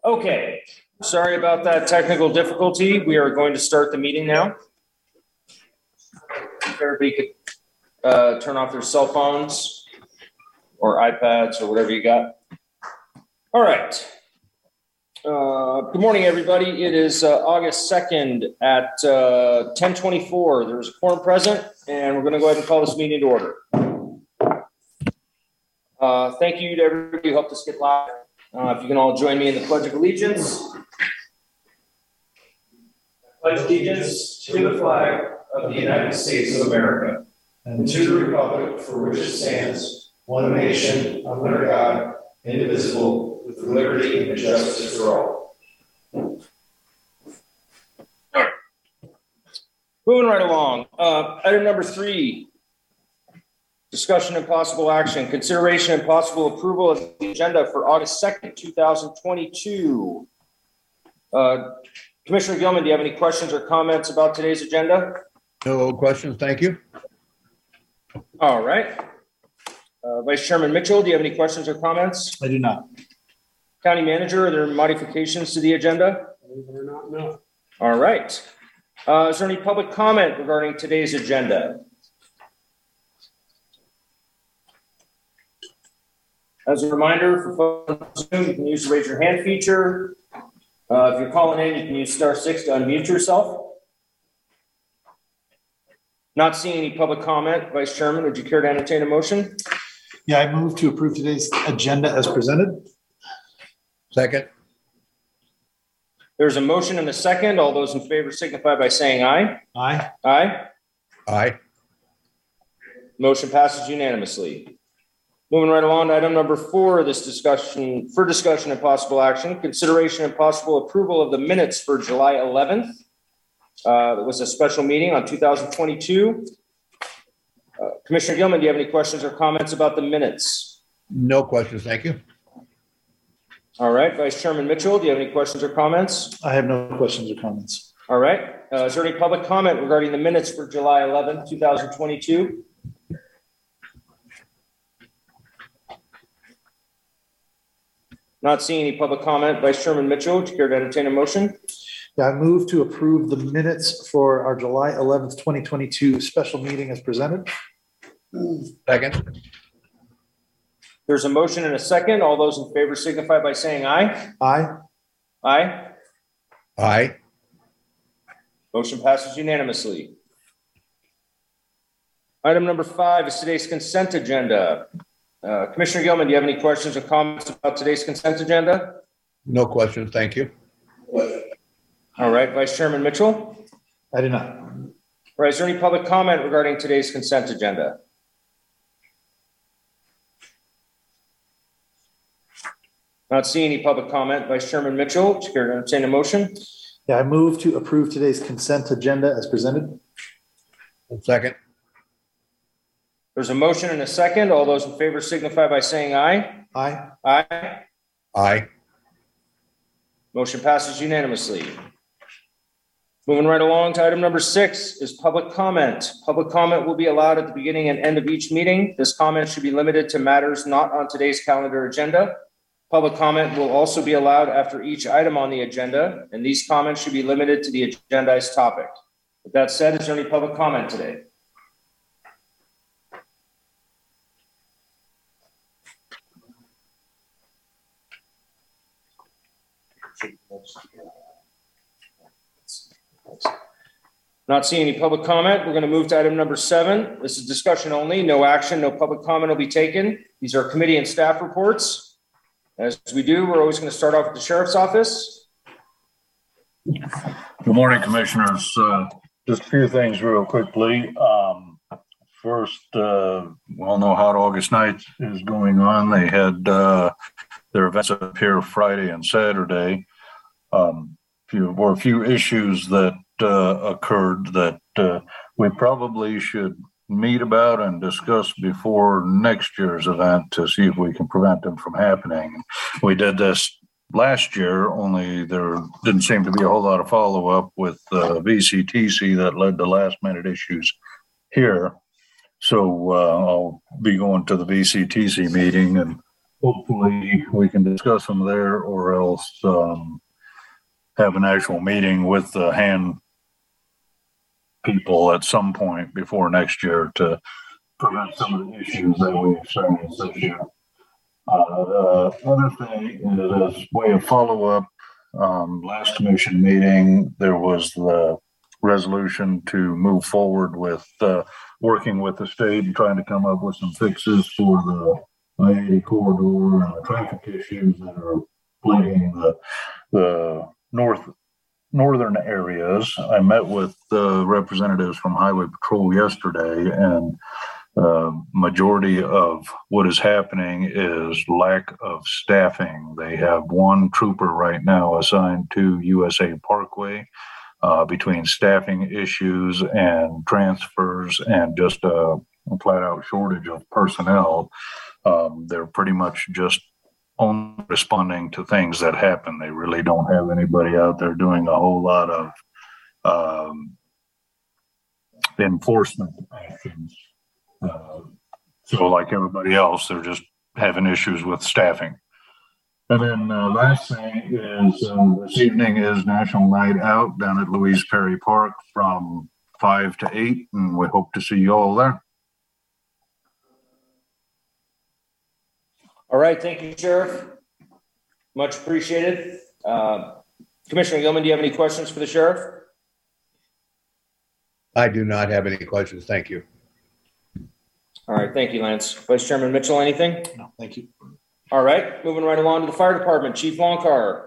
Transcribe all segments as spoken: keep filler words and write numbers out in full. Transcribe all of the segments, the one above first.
Okay, sorry about that technical difficulty. We are going to start the meeting now. If everybody could uh, turn off their cell phones or iPads or whatever you got. All right. Uh, good morning, everybody. It is uh, August second at uh, ten twenty-four. There's a quorum present, and we're going to go ahead and call this meeting to order. Uh, thank you to everybody who helped us get live. Uh, if you can all join me in the Pledge of Allegiance. Pledge allegiance to the flag of the United States of America and to the republic for which it stands, one nation, under God, indivisible, with liberty and justice for all. All right. Moving right along. Uh, item number three. Discussion and possible action, consideration and possible approval of the agenda for August second, two thousand twenty-two. Uh, Commissioner Gilman, do you have any questions or comments about today's agenda? No questions, thank you. All right. Uh, Vice Chairman Mitchell, do you have any questions or comments? I do not. County Manager, are there modifications to the agenda? Believe it or not, no. All right. Uh, is there any public comment regarding today's agenda? As a reminder, for folks on Zoom, you can use the raise your hand feature. Uh, if you're calling in, you can use star six to unmute yourself. Not seeing any public comment, Vice Chairman, would you care to entertain a motion? Yeah, I move to approve today's agenda as presented. Second. There's a motion and a second. All those in favor signify by saying aye. Aye. Aye. Aye. Motion passes unanimously. Moving right along to item number four, this discussion for discussion and possible action, consideration and possible approval of the minutes for July eleventh. Uh, it was a special meeting on two thousand twenty-two. Uh, Commissioner Gilman, do you have any questions or comments about the minutes? No questions, thank you. All right. Vice Chairman Mitchell, do you have any questions or comments? I have no questions or comments. All right. Uh, is there any public comment regarding the minutes for July eleventh, two thousand twenty-two? Not seeing any public comment. Vice Chairman Mitchell, would you care to entertain a motion? Yeah, I move to approve the minutes for our July eleventh, twenty twenty-two special meeting as presented. Second. There's a motion and a second. All those in favor signify by saying aye. Aye. Aye. Aye. Motion passes unanimously. Item number five is today's consent agenda. Uh, Commissioner Gilman, do you have any questions or comments about today's consent agenda? No questions, thank you. All right, Vice Chairman Mitchell. I do not. All right, is there any public comment regarding today's consent agenda? Not seeing any public comment. Vice Chairman Mitchell, would you care to entertain a motion? Yeah, I move to approve today's consent agenda as presented. Second. There's a motion and a second. All those in favor signify by saying aye. Aye. Aye. Aye. Motion passes unanimously. Moving right along to item number six is public comment. Public comment will be allowed at the beginning and end of each meeting. This comment should be limited to matters not on today's calendar agenda. Public comment will also be allowed after each item on the agenda, and these comments should be limited to the agendized topic. With that said, is there any public comment today? Not seeing any public comment. We're going to move to item number seven. This is discussion only. No action, no public comment will be taken. These are committee and staff reports. As we do, we're always going to start off with the Sheriff's Office. Good morning, Commissioners. Uh, just a few things real quickly. Um, first, uh, we all know how August ninth is going on. They had uh, their events up here Friday and Saturday. Um, few, were a few issues that uh, occurred that uh, we probably should meet about and discuss before next year's event to see if we can prevent them from happening. We did this last year, only there didn't seem to be a whole lot of follow-up with uh, V C T C that led to last-minute issues here. So uh, I'll be going to the V C T C meeting and hopefully we can discuss them there, or else um, have an actual meeting with the hand people at some point before next year to prevent some of the issues that we experienced this year. Uh, the other thing is, as way of follow-up, um, last commission meeting, there was the resolution to move forward with uh, working with the state and trying to come up with some fixes for the I eighty corridor and the traffic issues that are plaguing the, the north northern areas. I met with uh, representatives from Highway Patrol yesterday, and uh, majority of what is happening is lack of staffing. They have one trooper right now assigned to U S A Parkway. Uh, between staffing issues and transfers and just a, a flat out shortage of personnel, um, they're pretty much just only responding to things that happen. They really don't have anybody out there doing a whole lot of um, enforcement actions. Uh, so like everybody else, they're just having issues with staffing. And then uh, last thing is uh, this evening is National Night Out down at Louise Perry Park from five to eight, and we hope to see you all there. All right, thank you, Sheriff. Much appreciated. Uh, Commissioner Gilman, do you have any questions for the Sheriff? I do not have any questions. Thank you. All right, thank you, Lance. Vice Chairman Mitchell, anything? No, thank you. All right, moving right along to the Fire Department, Chief Longcar.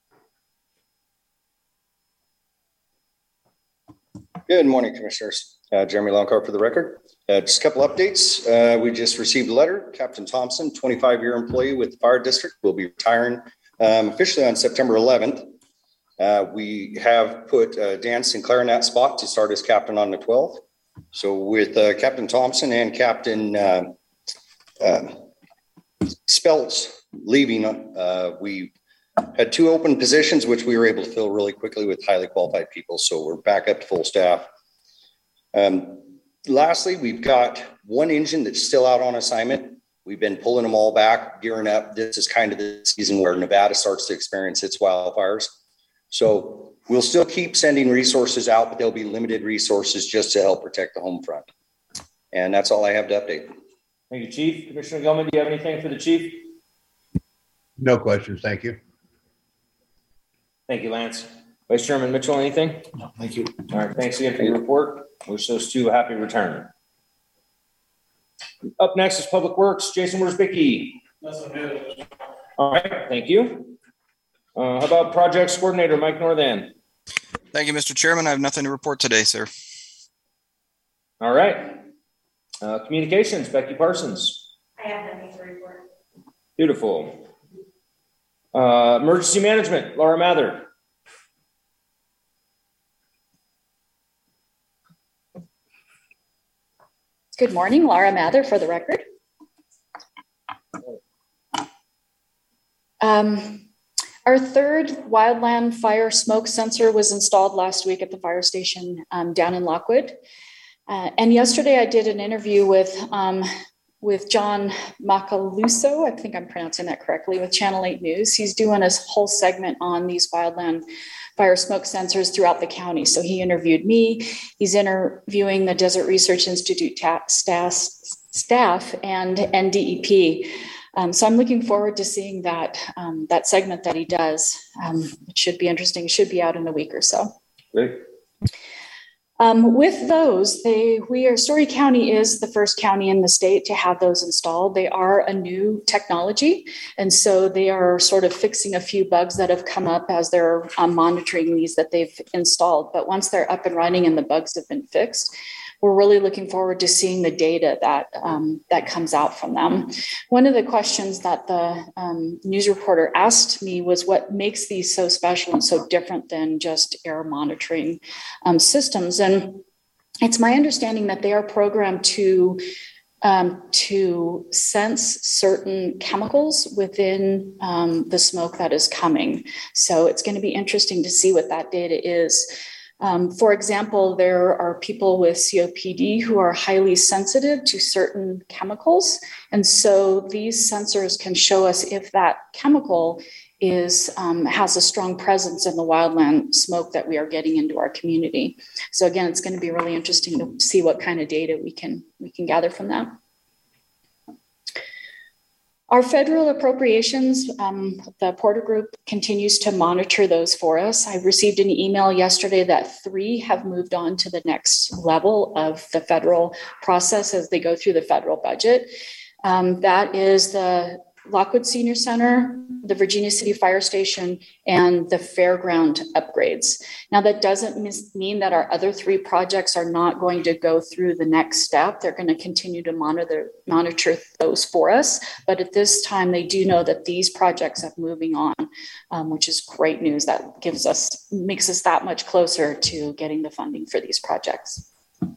Good morning, Commissioners. Uh, Jeremy Longcar for the record. Uh, just a couple updates. Uh, we just received a letter. Captain Thompson, twenty-five year employee with the Fire District, will be retiring um, officially on September eleventh. Uh, we have put uh, Dan Sinclair in that spot to start as captain on the twelfth. So with uh, Captain Thompson and Captain uh, uh, Speltz leaving, uh, we had two open positions, which we were able to fill really quickly with highly qualified people. So we're back up to full staff. Um, lastly, we've got one engine that's still out on assignment. We've been pulling them all back, gearing up. This is kind of the season where Nevada starts to experience its wildfires. So we'll still keep sending resources out, but there'll be limited resources just to help protect the home front. And that's all I have to update. Thank you, Chief. Commissioner Gilman, do you have anything for the Chief? No questions. Thank you. Thank you, Lance. Vice Chairman Mitchell, anything? No, thank you. All right, thanks again for your report. Wish those two a happy return. Up next is Public Works. Jason Worsbicky. All right, thank you. Uh, how about Projects Coordinator Mike Northan? Thank you, Mister Chairman. I have nothing to report today, sir. All right. Uh, communications, Becky Parsons. I have nothing to report. Beautiful. Uh, emergency management, Laura Mather. Good morning, Laura Mather for the record. Um, our third wildland fire smoke sensor was installed last week at the fire station um, down in Lockwood. Uh, and yesterday I did an interview with um, with John Macaluso, I think I'm pronouncing that correctly, with Channel eight News. He's doing a whole segment on these wildland fire smoke sensors throughout the county. So he interviewed me. He's interviewing the Desert Research Institute ta- staff, staff and N D E P. Um, so I'm looking forward to seeing that um, that segment that he does. Um, it should be interesting. It should be out in a week or so. Great. Um, with those, they we are Story County is the first county in the state to have those installed. They are a new technology, and so they are sort of fixing a few bugs that have come up as they're um, monitoring these that they've installed. But once they're up and running and the bugs have been fixed, we're really looking forward to seeing the data that um, that comes out from them. One of the questions that the um, news reporter asked me was what makes these so special and so different than just air monitoring um, systems. And it's my understanding that they are programmed to um, to sense certain chemicals within um, the smoke that is coming. So it's going to be interesting to see what that data is. Um, for example, there are people with C O P D who are highly sensitive to certain chemicals. And so these sensors can show us if that chemical is um, has a strong presence in the wildland smoke that we are getting into our community. So again, it's going to be really interesting to see what kind of data we can we can gather from that. Our federal appropriations, um, the Porter Group continues to monitor those for us. I received an email yesterday that three have moved on to the next level of the federal process as they go through the federal budget. Um, that is the Lockwood Senior Center, the Virginia City Fire Station, and the fairground upgrades. Now, that doesn't mis- mean that our other three projects are not going to go through the next step. They're going to continue to monitor, monitor those for us. But at this time, they do know that these projects are moving on, um, which is great news. That gives us, makes us that much closer to getting the funding for these projects.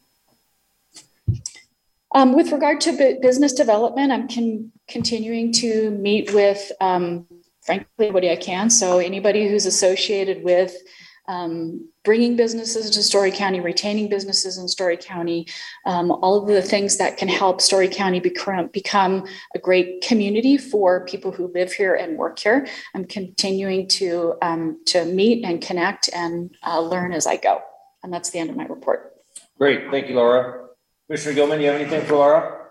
Um, with regard to bu- business development, I'm con- continuing to meet with, um, frankly, anybody I can. So anybody who's associated with um, bringing businesses to Story County, retaining businesses in Story County, um, all of the things that can help Story County become, become a great community for people who live here and work here. I'm continuing to, um, to meet and connect and uh, learn as I go. And that's the end of my report. Great. Thank you, Laura. Commissioner Gilman, do you have anything for Laura?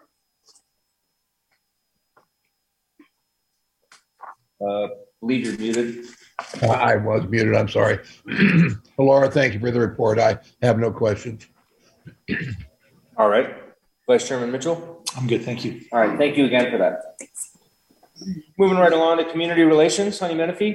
Uh, believe you're muted. I was muted, I'm sorry. Laura, thank you for the report. I have no questions. All right. Vice Chairman Mitchell? I'm good, thank you. All right, thank you again for that. Moving right along to community relations, Honey Menifee.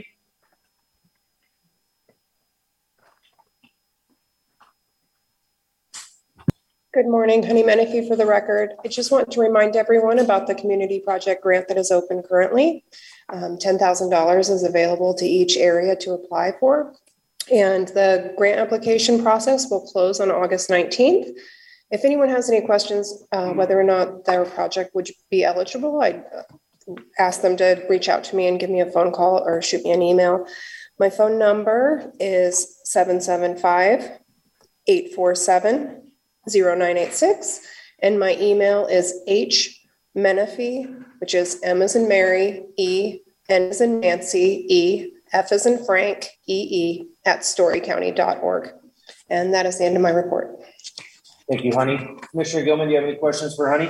Good morning, Honey Menifee for the record. I just want to remind everyone about the community project grant that is open currently. Um, ten thousand dollars is available to each area to apply for. And the grant application process will close on August nineteenth. If anyone has any questions, uh, whether or not their project would be eligible, I'd ask them to reach out to me and give me a phone call or shoot me an email. My phone number is seven seven five, eight four seven, zero nine eight six, and my email is h menifee, which is M as in Mary, E, N as in Nancy, E, F as in Frank, E E, at story county dot org. And that is the end of my report. Thank you, Honey. Commissioner Gilman, do you have any questions for Honey?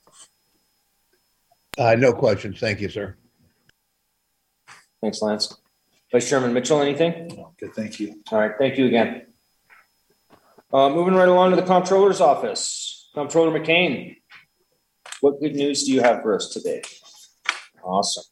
Uh, no questions. Thank you, sir. Thanks, Lance. Vice Chairman Mitchell, anything? No, good, thank you. All right, thank you again. Uh, moving right along to the Comptroller's office. Comptroller McCain, what good news do you have for us today? Awesome.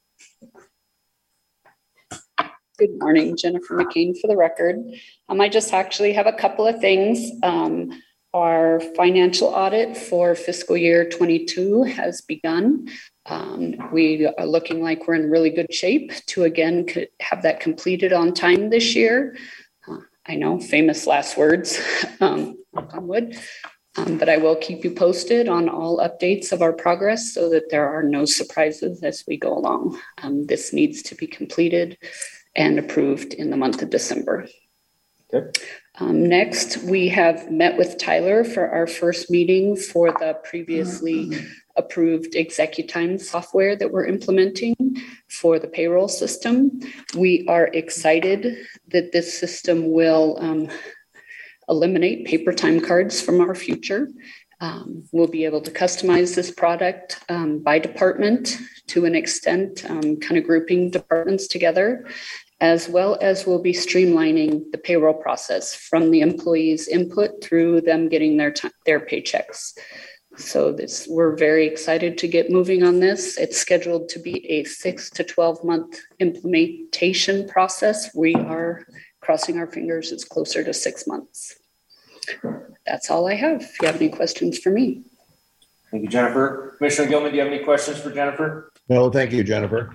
Good morning, Jennifer McCain for the record. Um, I just actually have a couple of things. Um, our financial audit for fiscal year twenty-two has begun. Um, we are looking like we're in really good shape to again have that completed on time this year. Uh, I know, famous last words, um, knock on wood. Um, but I will keep you posted on all updates of our progress so that there are no surprises as we go along. Um, this needs to be completed and approved in the month of December. Okay. Um, next, we have met with Tyler for our first meeting for the previously approved ExecuTime software that we're implementing for the payroll system. We are excited that this system will um, eliminate paper time cards from our future. Um, we'll be able to customize this product um, by department to an extent, um, kind of grouping departments together, as well as we'll be streamlining the payroll process from the employees' input through them getting their t- their paychecks. So this, we're very excited to get moving on this. It's scheduled to be a six to twelve month implementation process. We are crossing our fingers, it's closer to six months. That's all I have. If you have any questions for me. Thank you, Jennifer. Commissioner Gilman, do you have any questions for Jennifer? No, thank you, Jennifer.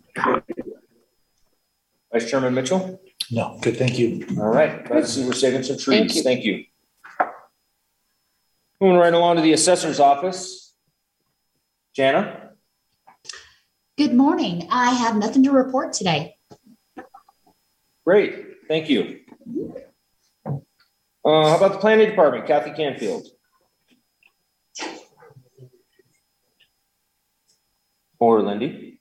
Vice Chairman Mitchell? No, good, thank you. All right, glad to see we're saving some Thank trees. you. Thank you. Moving right along to the assessor's office. Jana? Good morning. I have nothing to report today. Great, thank you. Uh, how about the planning department? Kathy Canfield. Or Lindy.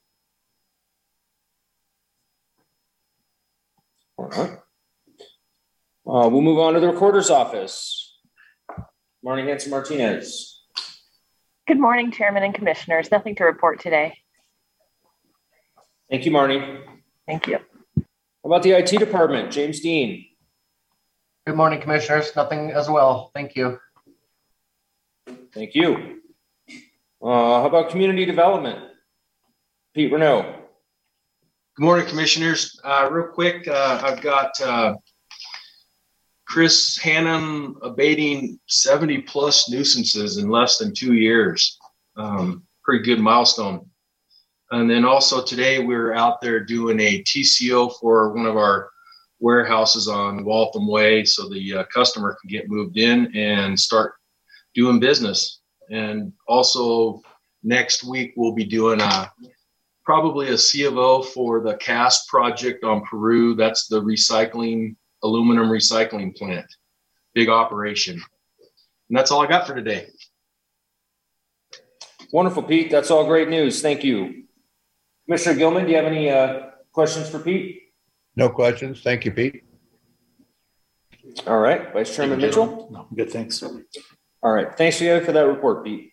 All right. Uh, we'll move on to the recorder's office. Marnie Hanson Martinez. Good morning, Chairman and Commissioners. Nothing to report today. Thank you, Marnie. Thank you. How about the I T department? James Dean. Good morning, Commissioners. Nothing as well. Thank you. Thank you. Uh, how about community development? Pete Renaud. Good morning, Commissioners. Uh, real quick, uh, I've got uh, Chris Hannon abating seventy plus nuisances in less than two years. Um, pretty good milestone. And then also today we we're out there doing a T C O for one of our warehouses on Waltham Way so the uh, customer can get moved in and start doing business. And also next week we'll be doing a probably a C of O for the CAST project on Peru. That's the recycling, aluminum recycling plant. Big operation. And that's all I got for today. Wonderful, Pete. That's all great news. Thank you. Commissioner Gilman, do you have any uh, questions for Pete? No questions. Thank you, Pete. All right. Vice Chairman Mitchell? No, good, thanks. All right. Thanks again for that report, Pete.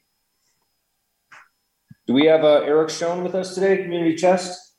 Do we have uh, Eric Schoen with us today, Community Chest?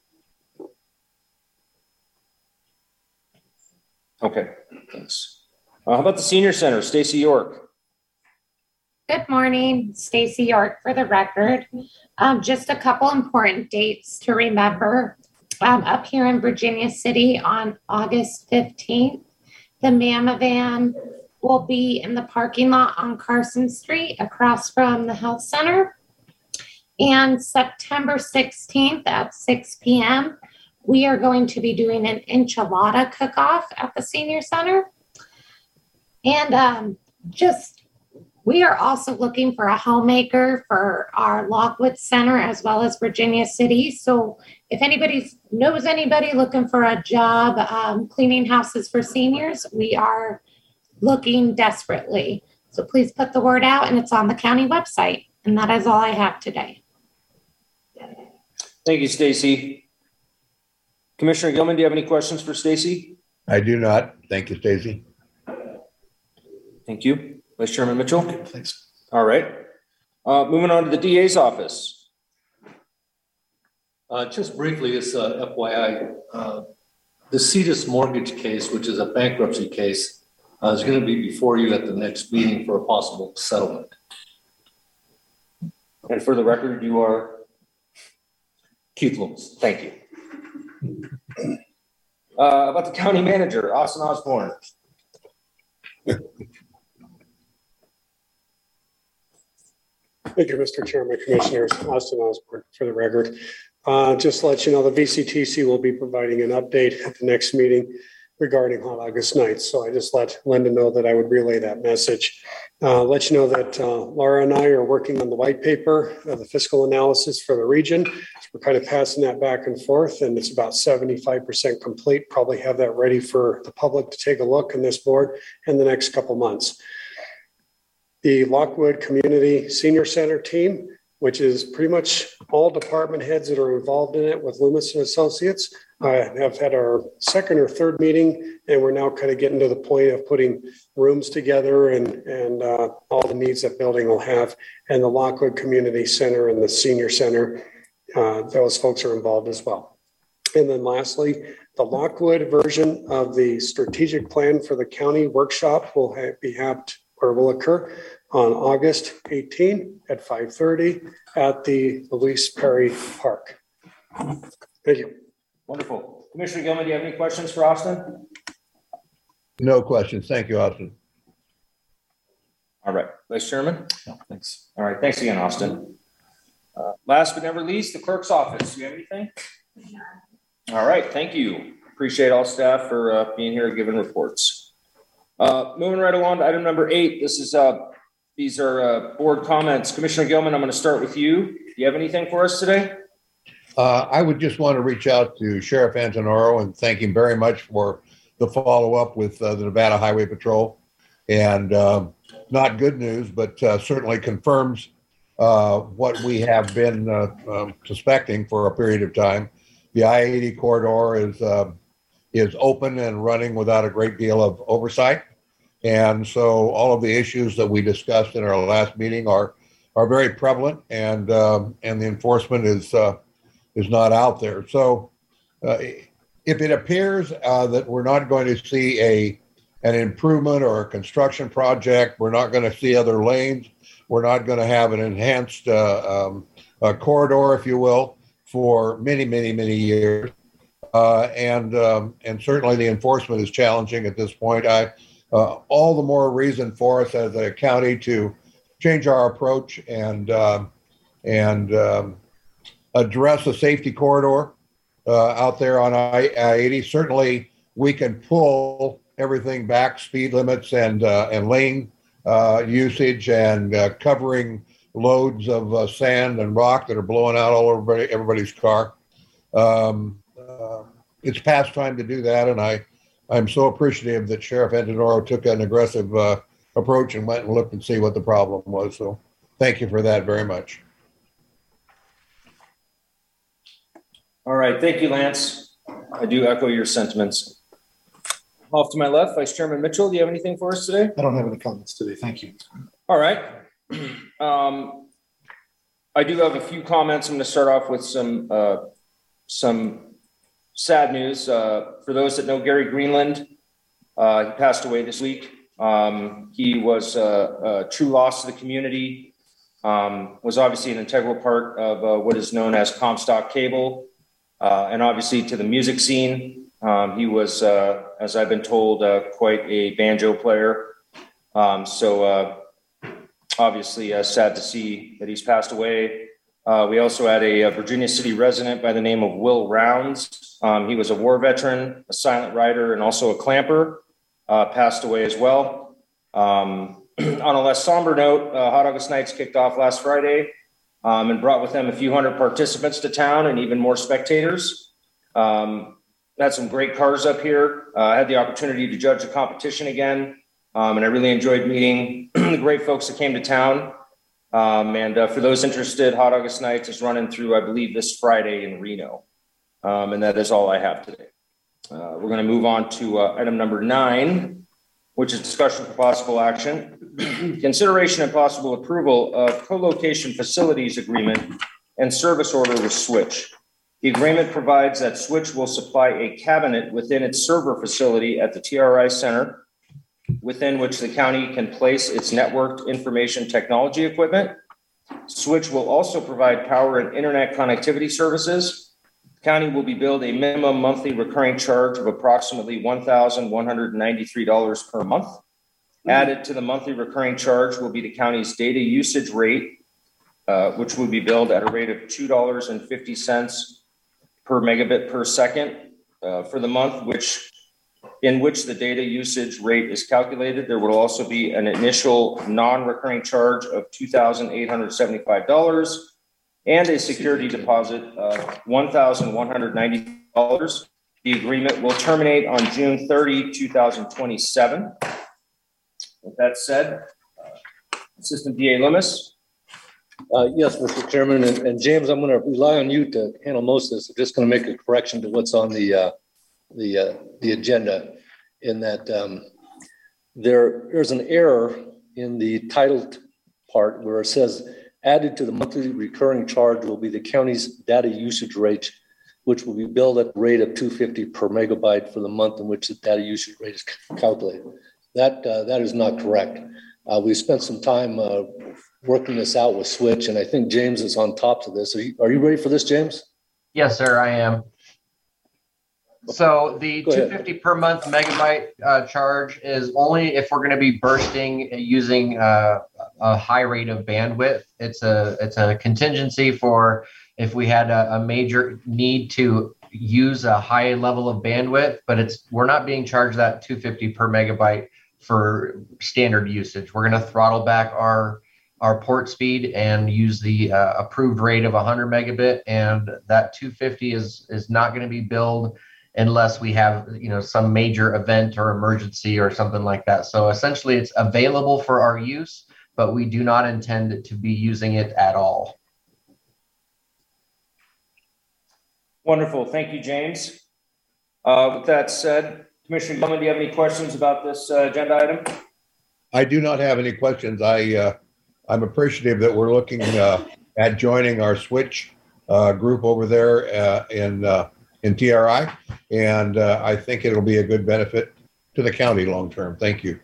Okay, thanks. Uh, how about the Senior Center, Stacy York? Good morning, Stacy York for the record. Um, just a couple important dates to remember. Um, up here in Virginia City on August fifteenth, the Mama Van will be in the parking lot on Carson Street across from the health center. And September sixteenth at six p m, we are going to be doing an enchilada cook-off at the Senior Center. And um, just, we are also looking for a homemaker for our Lockwood Center as well as Virginia City. So if anybody knows anybody looking for a job um, cleaning houses for seniors, we are looking desperately. So please put the word out, and it's on the county website. And that is all I have today. Thank you, Stacy. Commissioner Gilman, do you have any questions for Stacy? I do not. Thank you, Stacy. Thank you. Vice Chairman Mitchell? Okay, thanks. All right. Uh, moving on to the D A's office. Uh, just briefly, as uh, F Y I, uh, the Cetus mortgage case, which is a bankruptcy case, uh, is going to be before you at the next meeting for a possible settlement. And for the record, you are Keith Lewis. Thank you. Uh, about the county manager, Austin Osborne. Thank you, Mister Chairman, Commissioners. Austin Osborne for the record. Uh, just to let you know, the V C T C will be providing an update at the next meeting regarding Hot August nights. So I just let Linda know that I would relay that message. Uh, let you know that uh, Laura and I are working on the white paper, uh, the fiscal analysis for the region. We're kind of passing that back and forth, and it's about seventy-five percent complete. Probably have that ready for the public to take a look in this board in the next couple months. The Lockwood Community Senior Center team, which is pretty much all department heads that are involved in it with Loomis and Associates, uh, have had our second or third meeting, and we're now kind of getting to the point of putting rooms together and, and uh, all the needs that building will have. And the Lockwood Community Center and the Senior Center, uh, those folks are involved as well. And then lastly, the Lockwood version of the strategic plan for the county workshop will ha- be happed or will occur on August eighteenth at five thirty at the Louise Perry Park. Thank you. Wonderful. Commissioner Gilman, do you have any questions for Austin? No questions. Thank you, Austin. All right. Vice Chairman? No, thanks. All right. Thanks again, Austin. Uh, last but never least, the clerk's office. Do you have anything? All right. Thank you. Appreciate all staff for uh, being here and giving reports. Uh, moving right along to item number eight. This is uh, these are uh, board comments. Commissioner Gilman, I'm going to start with you. Do you have anything for us today? Uh, I would just want to reach out to Sheriff Antonoro and thank him very much for the follow-up with uh, the Nevada Highway Patrol. And um, not good news, but uh, certainly confirms uh, what we have been uh, um, suspecting for a period of time. The I eighty corridor is uh, is open and running without a great deal of oversight. And so all of the issues that we discussed in our last meeting are are very prevalent, and um, and the enforcement is uh, is not out there. So uh, if it appears uh, that we're not going to see a an improvement or a construction project, we're not going to see other lanes, we're not going to have an enhanced uh, um, uh, corridor, if you will, for many, many, many years. Uh, and um, and certainly the enforcement is challenging at this point. I uh, all the more reason for us as a county to change our approach and um, and um, address a safety corridor uh, out there on I eighty. Certainly, we can pull everything back, speed limits and uh, and lane uh, usage, and uh, covering loads of uh, sand and rock that are blowing out all over everybody, everybody's car. Um, uh, it's past time to do that, and I I'm so appreciative that Sheriff Antonoro took an aggressive uh, approach and went and looked and see what the problem was. So thank you for that very much. All right, thank you, Lance. I do echo your sentiments. Off to my left, Vice Chairman Mitchell, do you have anything for us today? I don't have any comments today. Thank you. All right. Um, I do have a few comments. I'm going to start off with some uh, some sad news. Uh, for those that know Gary Greenland, uh, he passed away this week. Um, he was uh, a true loss to the community, um, was obviously an integral part of uh, what is known as Comstock Cable, uh, and obviously to the music scene. Um, he was, uh, as I've been told, uh, quite a banjo player. Um, so uh, obviously uh, sad to see that he's passed away. Uh, we also had a, a Virginia City resident by the name of Will Rounds. Um, he was a war veteran, a silent rider, and also a clamper, uh, passed away as well. Um, on a less somber note, uh, Hot August Nights kicked off last Friday um, and brought with them a few hundred participants to town and even more spectators. Um, Had some great cars up here. Uh, I had the opportunity to judge the competition again, um, and I really enjoyed meeting the great folks that came to town. Um, and uh, for those interested, Hot August Nights is running through, I believe, this Friday in Reno. Um, and that is all I have today. Uh, we're going to move on to uh, item number nine, which is discussion for possible action. Consideration and possible approval of co-location facilities agreement and service order with Switch. The agreement provides that Switch will supply a cabinet within its server facility at the T R I Center, within which the county can place its networked information technology equipment. Switch will also provide power and internet connectivity services. The county will be billed a minimum monthly recurring charge of approximately one thousand one hundred ninety-three dollars per month. Added to the monthly recurring charge will be the county's data usage rate, uh, which will be billed at a rate of two dollars and fifty cents per megabit per second uh, for the month, which in which the data usage rate is calculated. There will also be an initial non-recurring charge of two thousand eight hundred seventy-five dollars and a security deposit of one thousand one hundred ninety dollars. The agreement will terminate on June thirtieth, two thousand twenty-seven. With that said, uh, Assistant D A Loomis. Uh, yes, Mister Chairman, and, and James, I'm going to rely on you to handle most of this. I'm just going to make a correction to what's on the uh, the uh, the agenda. In that um, there there's an error in the titled part where it says added to the monthly recurring charge will be the county's data usage rate, which will be billed at the rate of two hundred fifty dollars per megabyte for the month in which the data usage rate is calculated. That uh, that is not correct. Uh, we spent some time uh, working this out with Switch, and I think James is on top of this. Are you, are you ready for this, James? Yes, sir, I am. So the two hundred fifty per month megabyte uh, charge is only if we're going to be bursting using uh, a high rate of bandwidth. It's a it's a contingency for if we had a, a major need to use a high level of bandwidth, but it's we're not being charged that two hundred fifty per megabyte for standard usage. We're going to throttle back our our port speed and use the uh, approved rate of one hundred megabit, and that two hundred fifty is is not going to be billed unless we have, you know, some major event or emergency or something like that. So essentially it's available for our use, but we do not intend to be using it at all. Wonderful. Thank you, James. Uh, with that said, Commissioner Gilman, do you have any questions about this uh, agenda item? I do not have any questions. I, uh, I'm appreciative that we're looking uh, at joining our switch uh, group over there uh, in uh, in T R I, and uh, I think it'll be a good benefit to the county long term. Thank you.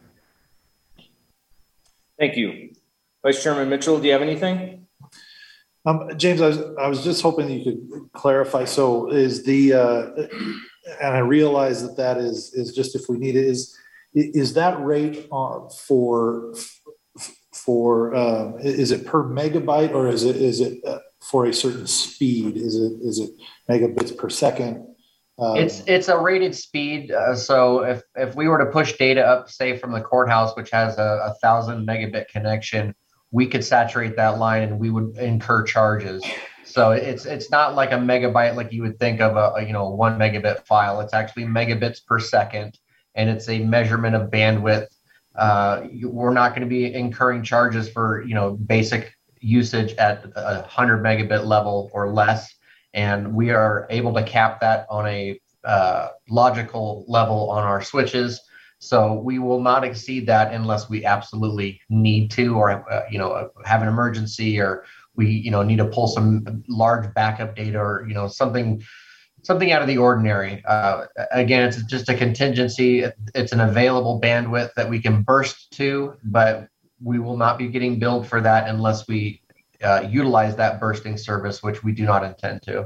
Thank you. Vice Chairman Mitchell, do you have anything? Um, James, I was, I was just hoping you could clarify. So is the, uh, and I realize that that is, is just if we need it, is, is that rate uh, for, for, uh, is it per megabyte or is it, is it uh, for a certain speed? Is it, is it megabits per second? Um, It's it's a rated speed. Uh, so if, if we were to push data up, say from the courthouse, which has a, a thousand megabit connection, we could saturate that line and we would incur charges. So it's it's not like a megabyte like you would think of a, a you know one megabit file. It's actually megabits per second, and it's a measurement of bandwidth. Uh, you, we're not going to be incurring charges for you know basic usage at a hundred megabit level or less, and we are able to cap that on a uh, logical level on our switches. So we will not exceed that unless we absolutely need to, or uh, you know, have an emergency, or we you know need to pull some large backup data, or you know something something out of the ordinary. Uh, again, it's just a contingency. It's an available bandwidth that we can burst to, but we will not be getting billed for that unless we uh, utilize that bursting service, which we do not intend to.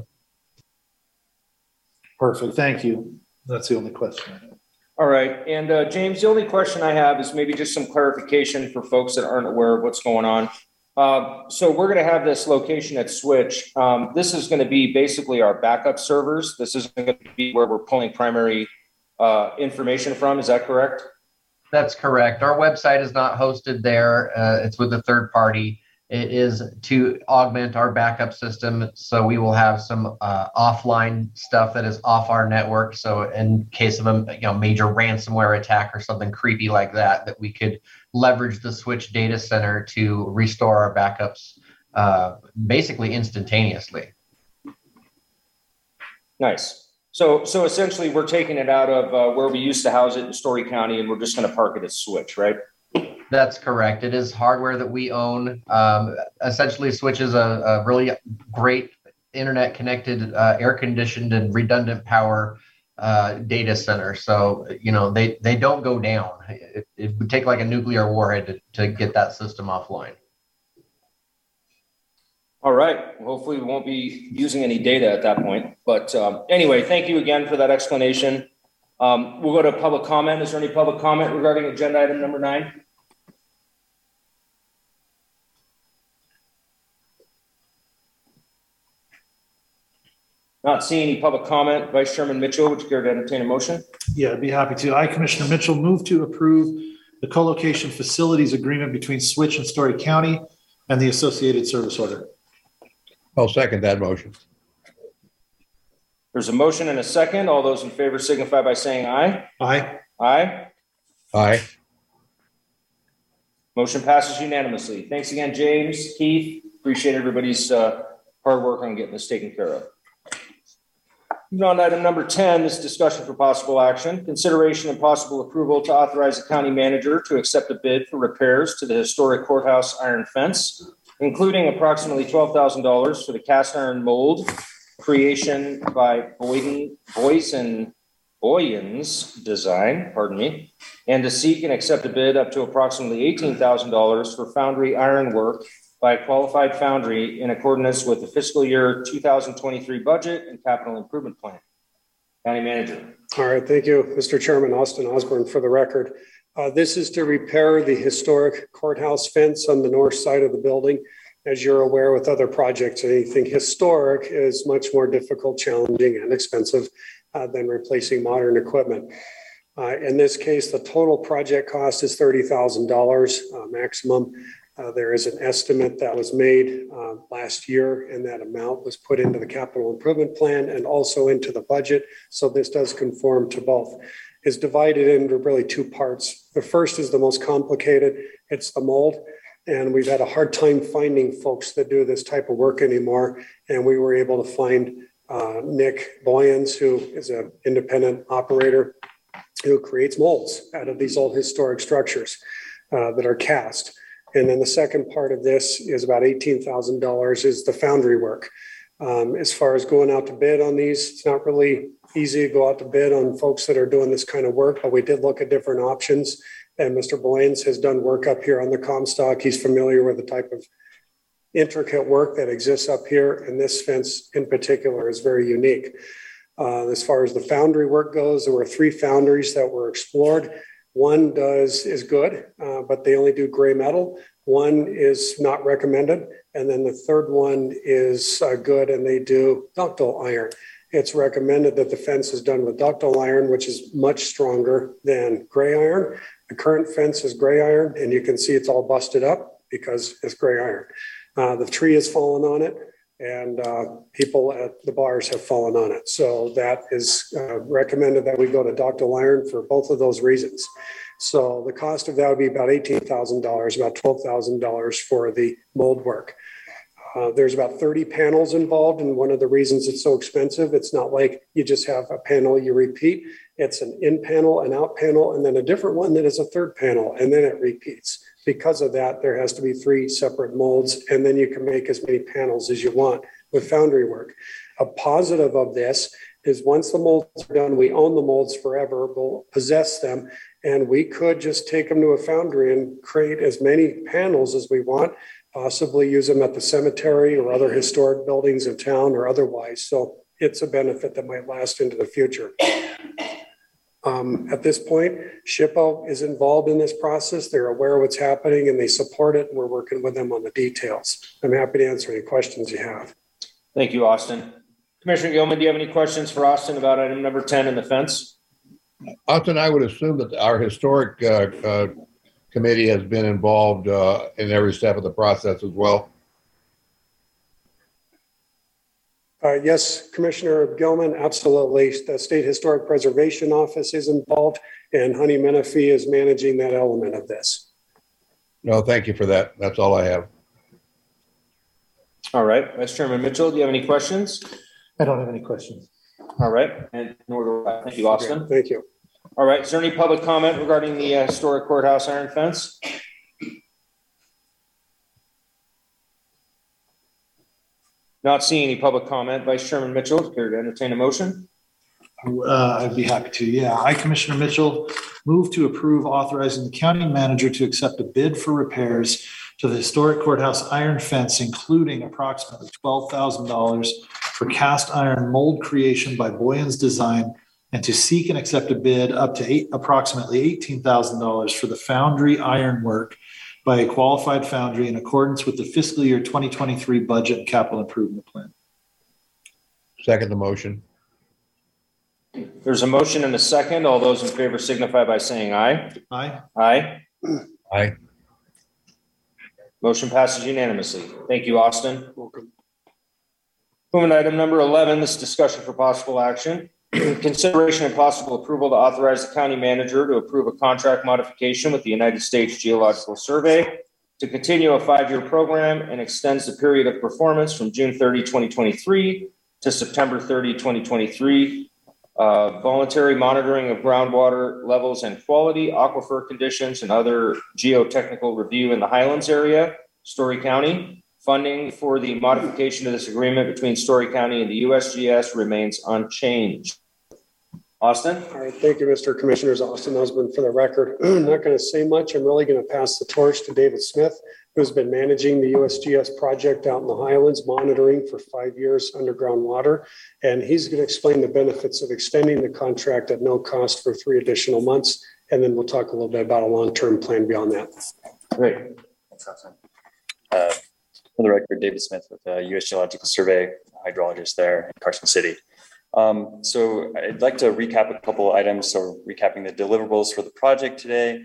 Perfect. Thank you. That's the only question I have. All right. And uh, James, the only question I have is maybe just some clarification for folks that aren't aware of what's going on. Uh, so we're going to have this location at Switch. Um, this is going to be basically our backup servers. This isn't going to be where we're pulling primary uh, information from. Is that correct? That's correct. Our website is not hosted there. Uh, it's with a third party. It is to augment our backup system. So we will have some uh, offline stuff that is off our network. So in case of a you know, major ransomware attack or something creepy like that, that we could leverage the Switch data center to restore our backups uh, basically instantaneously. Nice. So, so essentially we're taking it out of uh, where we used to house it in Story County, and we're just going to park it at Switch, right? That's correct. It is hardware that we own. Um, essentially, Switch is a, a really great internet connected, uh, air conditioned and redundant power uh, data center. So, you know, they, they don't go down. It, it would take like a nuclear warhead to, to get that system offline. All right. Well, hopefully we won't be using any data at that point. But um, anyway, thank you again for that explanation. Um, we'll go to public comment. Is there any public comment regarding agenda item number nine? Not seeing any public comment. Vice Chairman Mitchell, would you care to entertain a motion? Yeah, I'd be happy to. I, Commissioner Mitchell, move to approve the co-location facilities agreement between Switch and Story County and the associated service order. I'll second that motion. There's a motion and a second. All those in favor signify by saying aye. Aye. Aye. Aye. Motion passes unanimously. Thanks again, James, Keith. Appreciate everybody's uh, hard work on getting this taken care of. Moving on to item number ten, this discussion for possible action, consideration and possible approval to authorize the county manager to accept a bid for repairs to the historic courthouse iron fence, including approximately twelve thousand dollars for the cast iron mold creation by Boyden, Boyson, Boyens Design, pardon me, and to seek and accept a bid up to approximately eighteen thousand dollars for foundry iron work by a qualified foundry in accordance with the fiscal year two thousand twenty-three budget and capital improvement plan. County Manager. All right, thank you, Mister Chairman. Austin Osborne for the record. Uh, this is to repair the historic courthouse fence on the north side of the building. As you're aware, with other projects, anything historic is much more difficult, challenging, and expensive uh, than replacing modern equipment. Uh, in this case, the total project cost is thirty thousand dollars uh, maximum. Uh, there is an estimate that was made uh, last year, and that amount was put into the capital improvement plan and also into the budget. So this does conform to both. It's divided into really two parts. The first is the most complicated. It's the mold. And we've had a hard time finding folks that do this type of work anymore. And we were able to find uh, Nick Boyens, who is an independent operator who creates molds out of these old historic structures uh, that are cast. And then the second part of this is about eighteen thousand dollars is the foundry work. Um, as far as going out to bid on these, it's not really easy to go out to bid on folks that are doing this kind of work, but we did look at different options. And Mister Boyens has done work up here on the Comstock. He's familiar with the type of intricate work that exists up here. And this fence in particular is very unique. Uh, as far as the foundry work goes, there were three foundries that were explored. One does is good, uh, but they only do gray metal. One is not recommended. And then the third one is uh, good, and they do ductile iron. It's recommended that the fence is done with ductile iron, which is much stronger than gray iron. The current fence is gray iron, and you can see it's all busted up because it's gray iron. Uh, the tree has fallen on it, and uh, people at the bars have fallen on it. So that is uh, recommended that we go to ductile iron for both of those reasons. So the cost of that would be about eighteen thousand dollars, about twelve thousand dollars for the mold work. Uh, there's about thirty panels involved, and one of the reasons it's so expensive, it's not like you just have a panel you repeat. It's an in panel, an out panel, and then a different one that is a third panel, and then it repeats. Because of that, there has to be three separate molds, and then you can make as many panels as you want with foundry work. A positive of this is once the molds are done, we own the molds forever, we'll possess them, and we could just take them to a foundry and create as many panels as we want, possibly use them at the cemetery or other historic buildings in town or otherwise. So it's a benefit that might last into the future. Um, at this point, SHPO is involved in this process. They're aware of what's happening and they support it. And we're working with them on the details. I'm happy to answer any questions you have. Thank you, Austin. Commissioner Gilman, do you have any questions for Austin about item number ten in the fence? Austin, I would assume that our historic uh, uh, committee has been involved uh, in every step of the process as well. Uh, yes, Commissioner Gilman, absolutely. The State Historic Preservation Office is involved, and Honey Menifee is managing that element of this. No, thank you for that. That's all I have. All right, Vice Chairman Mitchell, do you have any questions? I don't have any questions. All right, and nor do I. Thank you, Austin. Okay, thank you. All right, is there any public comment regarding the uh, historic courthouse iron fence? Not seeing any public comment. Vice Chairman Mitchell, here to entertain a motion. Uh, I'd be happy to. Yeah, I, Commissioner Mitchell, move to approve authorizing the county manager to accept a bid for repairs to the historic courthouse iron fence, including approximately twelve thousand dollars for cast iron mold creation by Boyens Design, and to seek and accept a bid up to eight, approximately eighteen thousand dollars for the foundry iron work by a qualified foundry in accordance with the fiscal year twenty twenty-three budget and capital improvement plan. Second the motion. There's a motion and a second. All those in favor signify by saying aye. Aye. Aye. Aye. Motion passes unanimously. Thank you, Austin. Welcome. Moving to item number eleven, this discussion for possible action. Consideration and possible approval to authorize the county manager to approve a contract modification with the United States Geological Survey to continue a five-year program and extends the period of performance from June thirtieth, twenty twenty-three to September thirtieth, twenty twenty-three. Uh, voluntary monitoring of groundwater levels and quality, aquifer conditions, and other geotechnical review in the Highlands area, Story County. Funding for the modification of this agreement between Story County and the U S G S remains unchanged. Austin? All right, thank you, Mister Commissioners. Austin Husband for the record. I'm not going to say much. I'm really going to pass the torch to David Smith, who's been managing the U S G S project out in the Highlands, monitoring for five years underground water. And he's going to explain the benefits of extending the contract at no cost for three additional months. And then we'll talk a little bit about a long-term plan beyond that. Great. Thanks, Austin. Uh, for the record, David Smith with the U S Geological Survey, hydrologist there in Carson City. Um, so I'd like to recap a couple of items. So recapping the deliverables for the project today.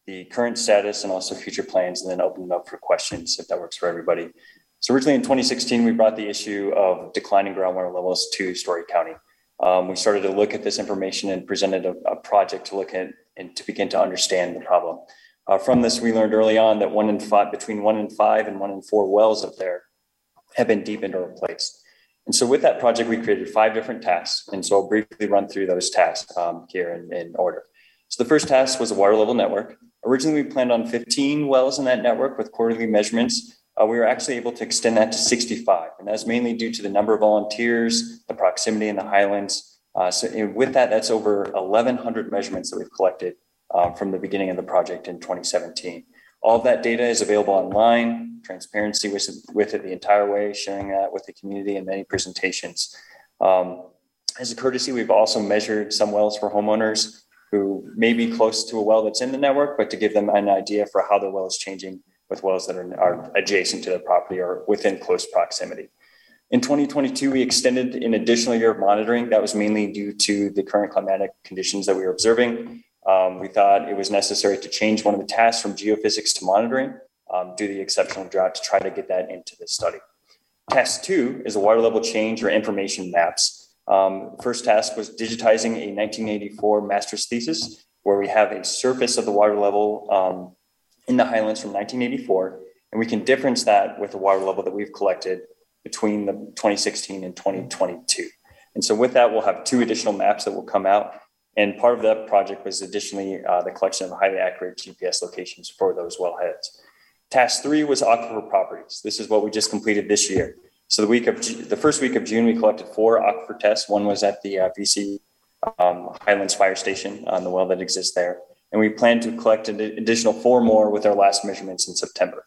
the current status and also future plans, and then open them up for questions if that works for everybody. So originally in twenty sixteen, we brought the issue of declining groundwater levels to Story County. Um, we started to look at this information and presented a, a project to look at and to begin to understand the problem. Uh, from this, we learned early on that one in five, between one in five and one in four wells up there have been deepened or replaced. And so with that project, we created five different tasks. And so I'll briefly run through those tasks um, here in, in order. So the first task was a water level network. Originally, we planned on fifteen wells in that network with quarterly measurements. Uh, we were actually able to extend that to sixty-five. And that's mainly due to the number of volunteers, the proximity in the highlands. Uh, so with that, that's over eleven hundred measurements that we've collected uh, from the beginning of the project in twenty seventeen. All of that data is available online, transparency with, with it the entire way, sharing that with the community in many presentations. Um, as a courtesy, we've also measured some wells for homeowners who may be close to a well that's in the network, but to give them an idea for how their well is changing with wells that are, are adjacent to their property or within close proximity. In twenty twenty-two, we extended an additional year of monitoring. That was mainly due to the current climatic conditions that we were observing. Um, we thought it was necessary to change one of the tasks from geophysics to monitoring um, due to the exceptional drought to try to get that into the study. Task two is a water level change or information maps. Um, first task was digitizing a nineteen eighty-four master's thesis where we have a surface of the water level um, in the highlands from nineteen eighty-four, and we can difference that with the water level that we've collected between the twenty sixteen and twenty twenty-two. And so with that, we'll have two additional maps that will come out. And part of that project was additionally uh, the collection of highly accurate G P S locations for those wellheads. Task three was aquifer properties. This is what we just completed this year. So the week of G- the first week of June, we collected four aquifer tests. One was at the uh, V C um, Highlands Fire Station on the well that exists there. And we plan to collect an additional four more with our last measurements in September.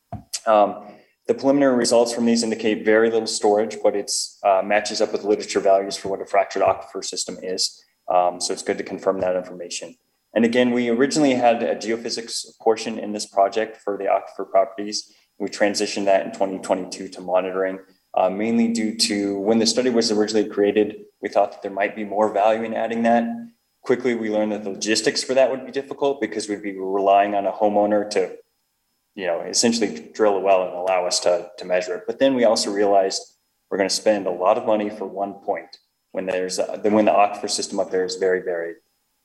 Um, the preliminary results from these indicate very little storage, but it uh, matches up with literature values for what a fractured aquifer system is. Um, so it's good to confirm that information. And again, we originally had a geophysics portion in this project for the aquifer properties. We transitioned that in twenty twenty-two to monitoring, uh, mainly due to when the study was originally created, we thought that there might be more value in adding that. Quickly, we learned that the logistics for that would be difficult because we'd be relying on a homeowner to, you know, essentially drill a well and allow us to, to measure it. But then we also realized we're going to spend a lot of money for one point when there's uh, when the aquifer system up there is very varied.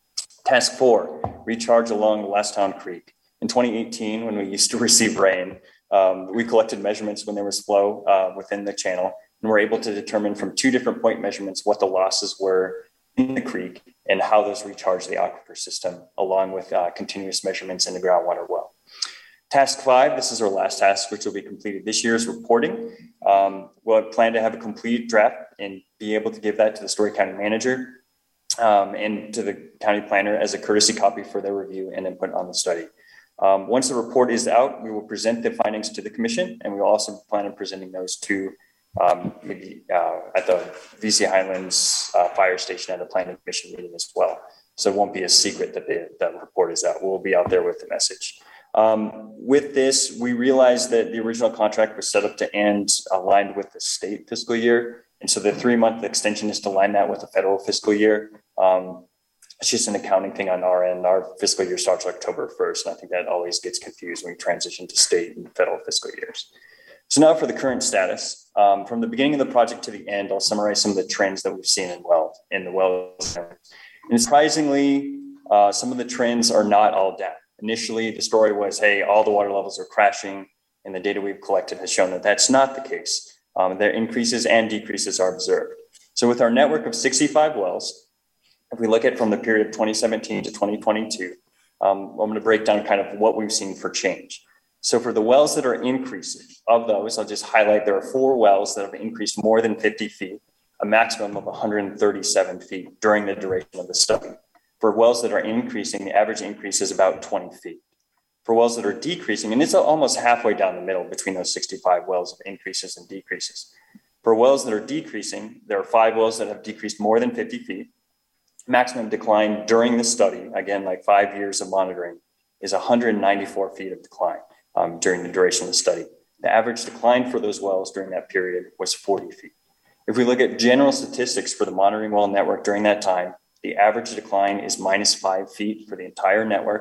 Task four, recharge along Westtown Creek. In twenty eighteen, when we used to receive rain, um, we collected measurements when there was flow uh, within the channel, and we're able to determine from two different point measurements what the losses were in the creek and how those recharge the aquifer system, along with uh, continuous measurements in the groundwater well. Task five, this is our last task, which will be completed this year, is reporting. Um, we'll plan to have a complete draft and be able to give that to the Story County manager um, and to the county planner as a courtesy copy for their review and input on the study. Um, once the report is out, we will present the findings to the commission, and we will also plan on presenting those to um, maybe uh, at the V C Highlands uh, Fire Station at a planning commission meeting as well. So it won't be a secret that the, that report is out. We'll be out there with the message. Um, with this, we realized that the original contract was set up to end aligned with the state fiscal year. And so the three month extension is to line that with the federal fiscal year. Um, it's just an accounting thing on our end. Our fiscal year starts October first. And I think that always gets confused when we transition to state and federal fiscal years. So now for the current status, um, from the beginning of the project to the end, I'll summarize some of the trends that we've seen in well in the wells. And surprisingly, uh, some of the trends are not all down. Initially, the story was, hey, all the water levels are crashing, and the data we've collected has shown that that's not the case. Um, their increases and decreases are observed. So with our network of sixty-five wells, if we look at from the period of twenty seventeen to twenty twenty-two, um, I'm going to break down kind of what we've seen for change. So for the wells that are increasing, of those, I'll just highlight there are four wells that have increased more than fifty feet, a maximum of one hundred thirty-seven feet during the duration of the study. For wells that are increasing, the average increase is about twenty feet. For wells that are decreasing, and it's almost halfway down the middle between those sixty-five wells of increases and decreases. For wells that are decreasing, there are five wells that have decreased more than fifty feet. Maximum decline during the study, again, like five years of monitoring, is one hundred ninety-four feet of decline um, during the duration of the study. The average decline for those wells during that period was forty feet. If we look at general statistics for the monitoring well network during that time, the average decline is minus five feet for the entire network.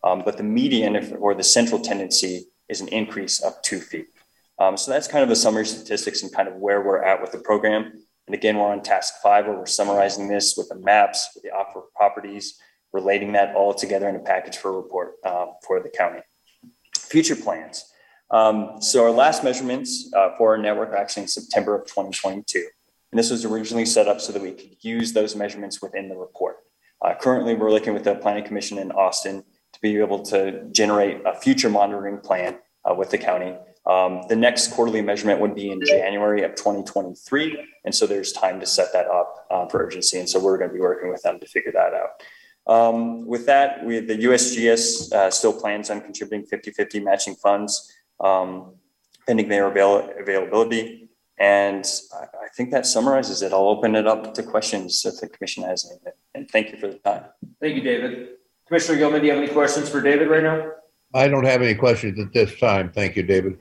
Um, but the median if, or the central tendency is an increase of two feet. Um, so that's kind of the summary statistics and kind of where we're at with the program. And again, we're on task five where we're summarizing this with the maps, with the aquifer properties, relating that all together in a package for a report uh, for the county. Future plans. Um, so our last measurements uh, for our network are actually in September of twenty twenty-two. And this was originally set up so that we could use those measurements within the report. Uh, currently, we're looking with the Planning Commission in Austin to be able to generate a future monitoring plan uh, with the county. Um, the next quarterly measurement would be in January of twenty twenty-three. And so there's time to set that up uh, for urgency. And so we're going to be working with them to figure that out. Um, with that, we, the U S G S uh, still plans on contributing fifty fifty matching funds, um, pending their avail- availability. And I, I think that summarizes it. I'll open it up to questions if the commission has any. And thank you for the time. Thank you, David. Commissioner Gilman, do you have any questions for David right now? I don't have any questions at this time. Thank you, David.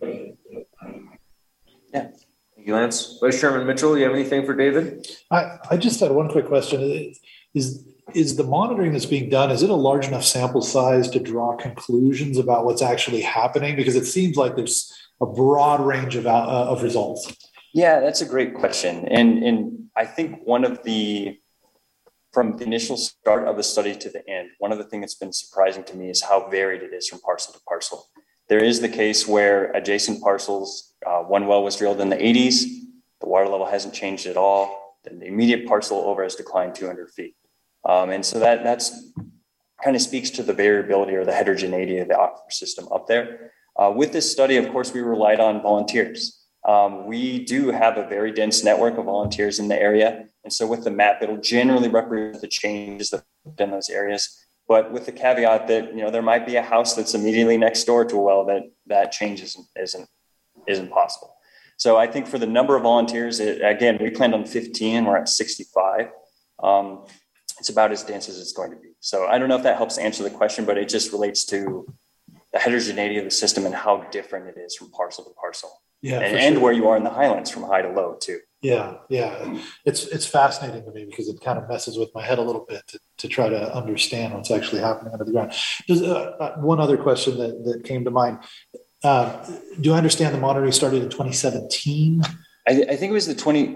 Yeah. Thank you, Lance. Vice Chairman Mitchell, you have anything for David? I, I just had one quick question. Is, is the monitoring that's being done, is it a large enough sample size to draw conclusions about what's actually happening? Because it seems like there's a broad range of, uh, of results. Yeah, that's a great question. And, and I think one of the, from the initial start of the study to the end, one of the things that's been surprising to me is how varied it is from parcel to parcel. There is the case where adjacent parcels, uh, one well was drilled in the eighties, the water level hasn't changed at all. Then the immediate parcel over has declined two hundred feet. Um, and so that that's kind of speaks to the variability or the heterogeneity of the aquifer system up there. Uh, with this study, of course, we relied on volunteers. Um, we do have a very dense network of volunteers in the area. And so with the map, it'll generally represent the changes that in those areas. But with the caveat that, you know, there might be a house that's immediately next door to a well that that change isn't, isn't, isn't possible. So I think for the number of volunteers, it, again, we planned on fifteen and we're at sixty-five. Um, it's about as dense as it's going to be. So I don't know if that helps answer the question, but it just relates to the heterogeneity of the system and how different it is from parcel to parcel. Yeah, and, for and sure. where you are in the highlands from high to low too. Yeah, yeah. It's it's fascinating to me because it kind of messes with my head a little bit to, to try to understand what's actually happening under the ground. Just, uh, uh, one other question that, that came to mind. Uh, do I understand the monitoring started in twenty seventeen? I, I think it was the twenty,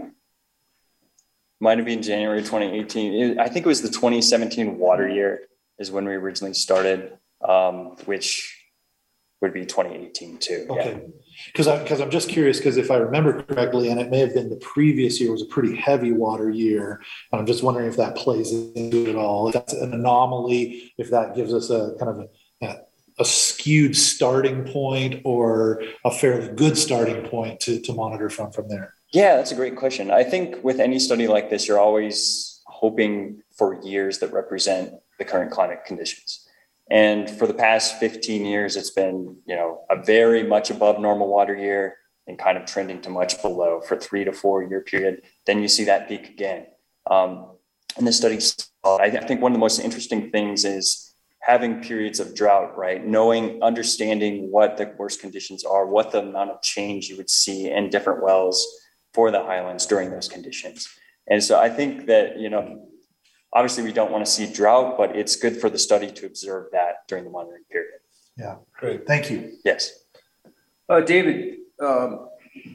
might have been January twenty eighteen. It, I think it was the twenty seventeen water year is when we originally started, um, which would be twenty eighteen too. Okay. Because I, because I'm just curious, because if I remember correctly, and it may have been the previous year was a pretty heavy water year, and I'm just wondering if that plays into it at all. If that's an anomaly, if that gives us a kind of a, a skewed starting point or a fairly good starting point to, to monitor from from there. Yeah, that's a great question. I think with any study like this, you're always hoping for years that represent the current climate conditions. And for the past fifteen years, it's been, you know, a very much above normal water year and kind of trending to much below for three to four year period. Then you see that peak again. Um, and the study, I think one of the most interesting things is having periods of drought, right? Knowing, understanding what the worst conditions are, what the amount of change you would see in different wells for the highlands during those conditions. And so I think that, you know, obviously, we don't want to see drought, but it's good for the study to observe that during the monitoring period. Yeah, great. Thank you. Yes. Uh, David, um,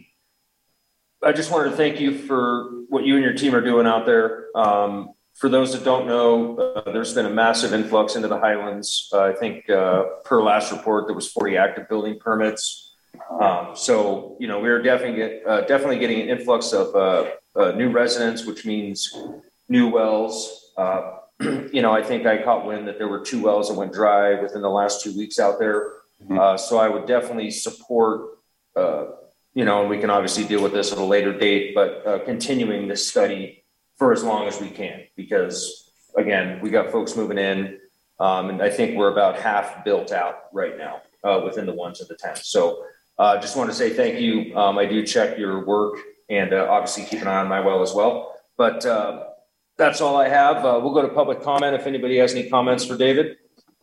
I just wanted to thank you for what you and your team are doing out there. Um, for those that don't know, uh, there's been a massive influx into the highlands. Uh, I think uh, per last report, there was forty active building permits. Um, so, you know, we're definitely, get, uh, definitely getting an influx of uh, uh, new residents, which means new wells. Uh, you know, I think I caught wind that there were two wells that went dry within the last two weeks out there. Mm-hmm. Uh, so I would definitely support, uh, you know, and we can obviously deal with this at a later date, but uh, continuing this study for as long as we can, because again, we got folks moving in, um, and I think we're about half built out right now uh, within the ones and the tens. So I uh, just want to say thank you. Um, I do check your work and uh, obviously keep an eye on my well as well. But uh, that's all I have. Uh, we'll go to public comment if anybody has any comments for David.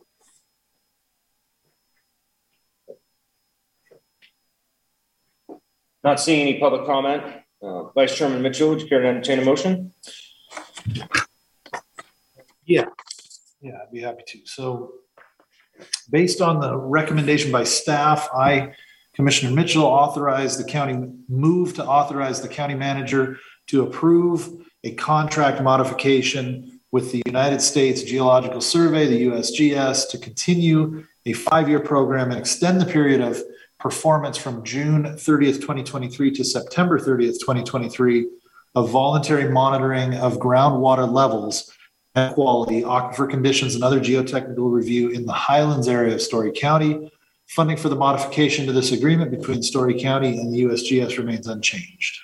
Not seeing any public comment. Uh, Vice Chairman Mitchell, would you care to entertain a motion? Yeah, yeah, I'd be happy to. So based on the recommendation by staff, I, Commissioner Mitchell, authorize the county, move to authorize the county manager to approve a contract modification with the United States Geological Survey, the U S G S, to continue a five-year program and extend the period of performance from June thirtieth, twenty twenty-three to September thirtieth, twenty twenty-three of voluntary monitoring of groundwater levels and quality, aquifer conditions, and other geotechnical review in the Highlands area of Story County. Funding for the modification to this agreement between Story County and the U S G S remains unchanged.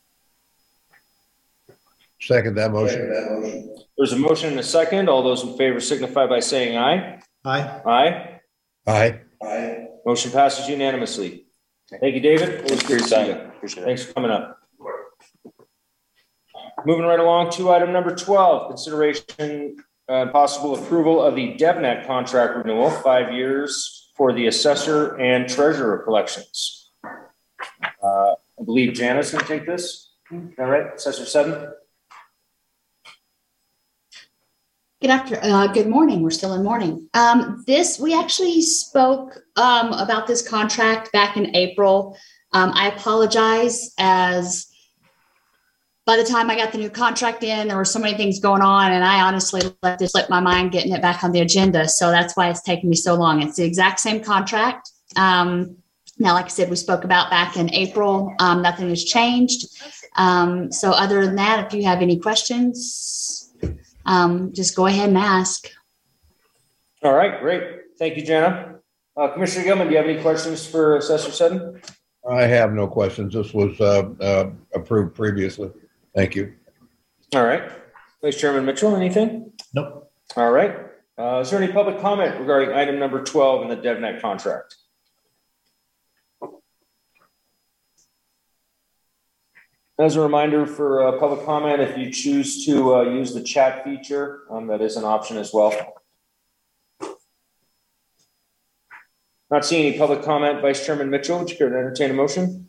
Second that motion. There's a motion and a second. All those in favor signify by saying aye. Aye. Aye. Aye. Aye. Motion passes unanimously. Thank you, David. Always good to see you. Appreciate it. Thanks for coming up. Moving right along to item number twelve, consideration and uh, possible approval of the DevNet contract renewal, five years for the assessor and treasurer collections. Uh, I believe Janice can take this. Is that right? Assessor Seddon? Good after, uh, good morning. We're still in morning. Um, this, we actually spoke um, about this contract back in April. Um, I apologize, as by the time I got the new contract in, there were so many things going on, and I honestly let this slip my mind getting it back on the agenda. So that's why it's taken me so long. It's the exact same contract. Um, now, like I said, we spoke about back in April. Um, nothing has changed. Um, so other than that, if you have any questions, um, just go ahead and ask. All right, great. Thank you, Jana. Uh, Commissioner Gilman, do you have any questions for Assessor Seddon? I have no questions. This was uh, uh, approved previously. Thank you. All right. Vice Chairman Mitchell, anything? Nope. All right. Uh, is there any public comment regarding item number twelve in the DevNet contract? As a reminder for uh, public comment, if you choose to uh, use the chat feature, um, that is an option as well. Not seeing any public comment. Vice Chairman Mitchell, would you care to entertain a motion?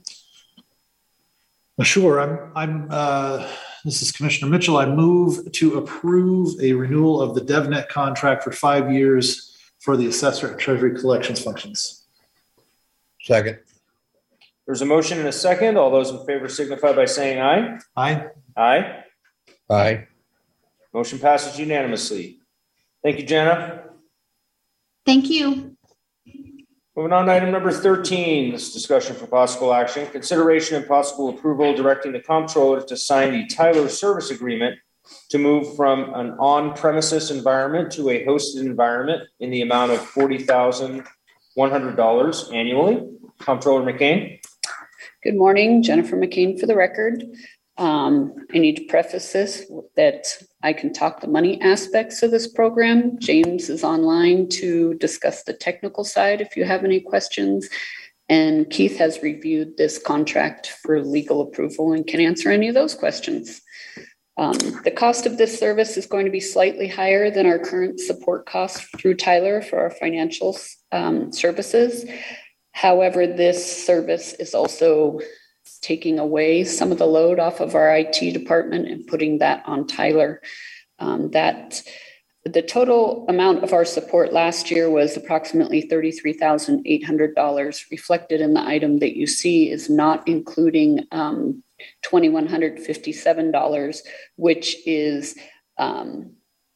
Sure. I'm, I'm, uh, this is Commissioner Mitchell. I move to approve a renewal of the DevNet contract for five years for the assessor and treasury collections functions. Second. There's a motion and a second. All those in favor signify by saying aye. Aye. Aye. Aye. Motion passes unanimously. Thank you, Jana. Thank you. Moving on to item number thirteen, this discussion for possible action, consideration and possible approval directing the comptroller to sign the Tyler service agreement to move from an on-premises environment to a hosted environment in the amount of forty thousand one hundred dollars annually. Comptroller McCain. Good morning, Jennifer McCain for the record. Um, I need to preface this that I can talk the money aspects of this program. James is online to discuss the technical side if you have any questions. And Keith has reviewed this contract for legal approval and can answer any of those questions. Um, the cost of this service is going to be slightly higher than our current support costs through Tyler for our financial um, services. However, this service is also taking away some of the load off of our I T department and putting that on Tyler. Um, that the total amount of our support last year was approximately thirty-three thousand eight hundred dollars. Reflected in the item that you see is not including um, two thousand one hundred fifty-seven dollars, which is um,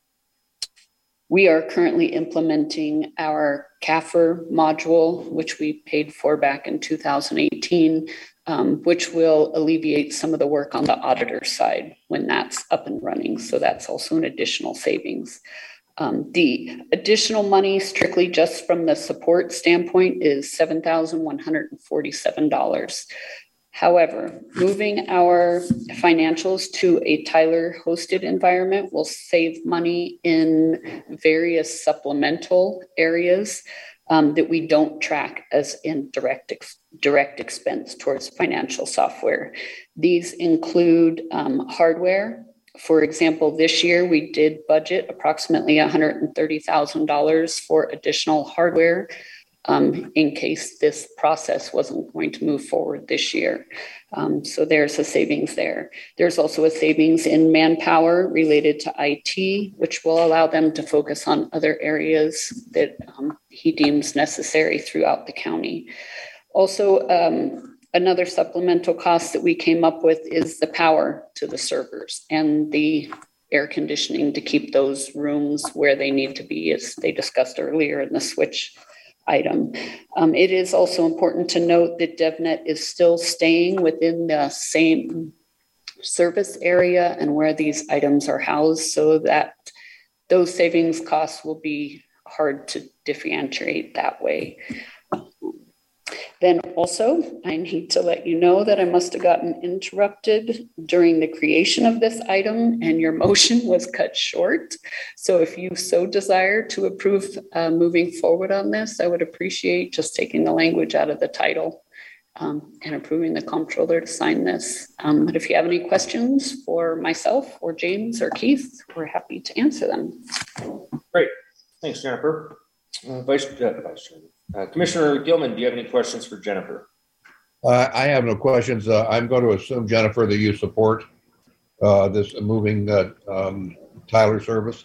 we are currently implementing our C A F R module, which we paid for back in two thousand eighteen, um, which will alleviate some of the work on the auditor side when that's up and running. So that's also an additional savings. Um, the additional money strictly just from the support standpoint is seven thousand one hundred forty-seven dollars. However, moving our financials to a Tyler hosted environment will save money in various supplemental areas um, that we don't track as in direct, ex- direct expense towards financial software. These include um, hardware. For example, this year we did budget approximately one hundred thirty thousand dollars for additional hardware. Um, in case this process wasn't going to move forward this year. Um, so there's a savings there. There's also a savings in manpower related to I T, which will allow them to focus on other areas that um, he deems necessary throughout the county. Also, um, another supplemental cost that we came up with is the power to the servers and the air conditioning to keep those rooms where they need to be, as they discussed earlier in the switch item. Um, it is also important to note that DevNet is still staying within the same service area and where these items are housed, so that those savings costs will be hard to differentiate that way. Then also, I need to let you know that I must have gotten interrupted during the creation of this item and your motion was cut short. So if you so desire to approve uh, moving forward on this, I would appreciate just taking the language out of the title um, and approving the comptroller to sign this. Um, but if you have any questions for myself or James or Keith, we're happy to answer them. Great. Thanks, Jennifer. Uh, Vice, uh, Vice Chairman. Uh, Commissioner Gilman, do you have any questions for Jennifer? Uh, I have no questions. Uh, I'm going to assume, Jennifer, that you support uh, this moving uh, um, Tyler service.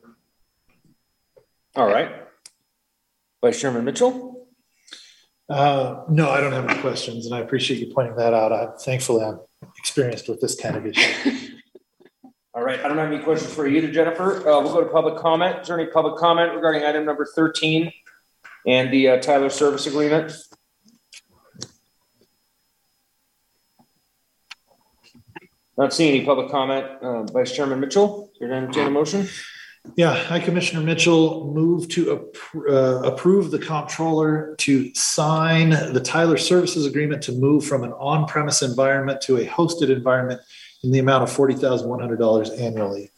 All right. Vice Chairman Mitchell? Uh, no, I don't have any questions, and I appreciate you pointing that out. I, thankfully, I'm experienced with this kind of issue. All right. I don't have any questions for you either, Jennifer. Uh, we'll go to public comment. Is there any public comment regarding item number thirteen? And the uh, Tyler service agreement? Not seeing any public comment. Uh, Vice Chairman Mitchell, you're going to entertain a motion? Yeah, I, Commissioner Mitchell, move to appro- uh, approve the comptroller to sign the Tyler Services Agreement to move from an on-premise environment to a hosted environment in the amount of forty thousand one hundred dollars annually.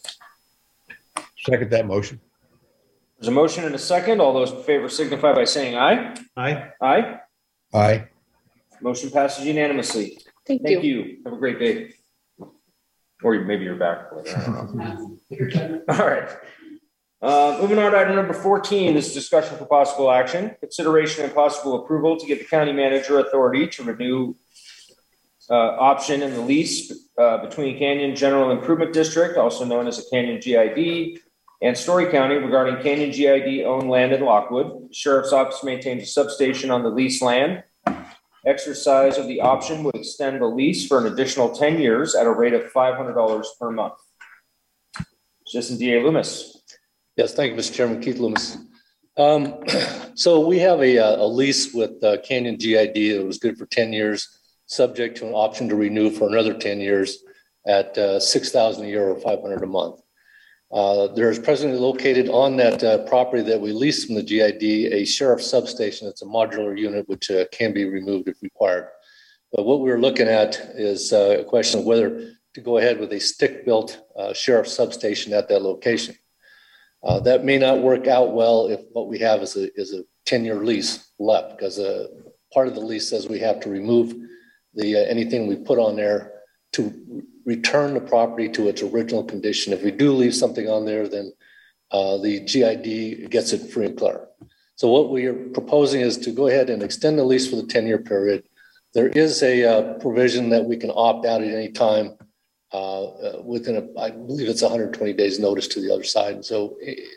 Second that motion. There's a motion and a second. All those in favor signify by saying aye. Aye. Aye. Aye. Motion passes unanimously. Thank, Thank you. you. Have a great day. Or maybe you're back. I don't know. All right. Uh, moving on to item number fourteen, this is discussion for possible action, consideration and possible approval to give the county manager authority to renew uh, option in the lease uh, between Canyon General Improvement District, also known as a Canyon G I D, and Story County regarding Canyon G I D owned land in Lockwood. The Sheriff's Office maintains a substation on the leased land. Exercise of the option would extend the lease for an additional ten years at a rate of five hundred dollars per month. Assistant D A Loomis. Yes, thank you, Mister Chairman. Keith Loomis. Um, so we have a, a lease with uh, Canyon G I D that was good for ten years, subject to an option to renew for another ten years at uh, six thousand dollars a year or five hundred dollars a month. Uh, there is presently located on that uh, property that we leased from the G I D a sheriff's substation. It's a modular unit which uh, can be removed if required. But what we're looking at is uh, a question of whether to go ahead with a stick-built uh, sheriff's substation at that location. Uh, that may not work out well if what we have is a is a ten-year lease left, because uh, part of the lease says we have to remove the uh, anything we put on there to return the property to its original condition. If we do leave something on there, then uh, the G I D gets it free and clear. So what we are proposing is to go ahead and extend the lease for the ten-year period. There is a uh, provision that we can opt out at any time uh, uh, within, a, I believe it's one hundred twenty days notice to the other side. And so it,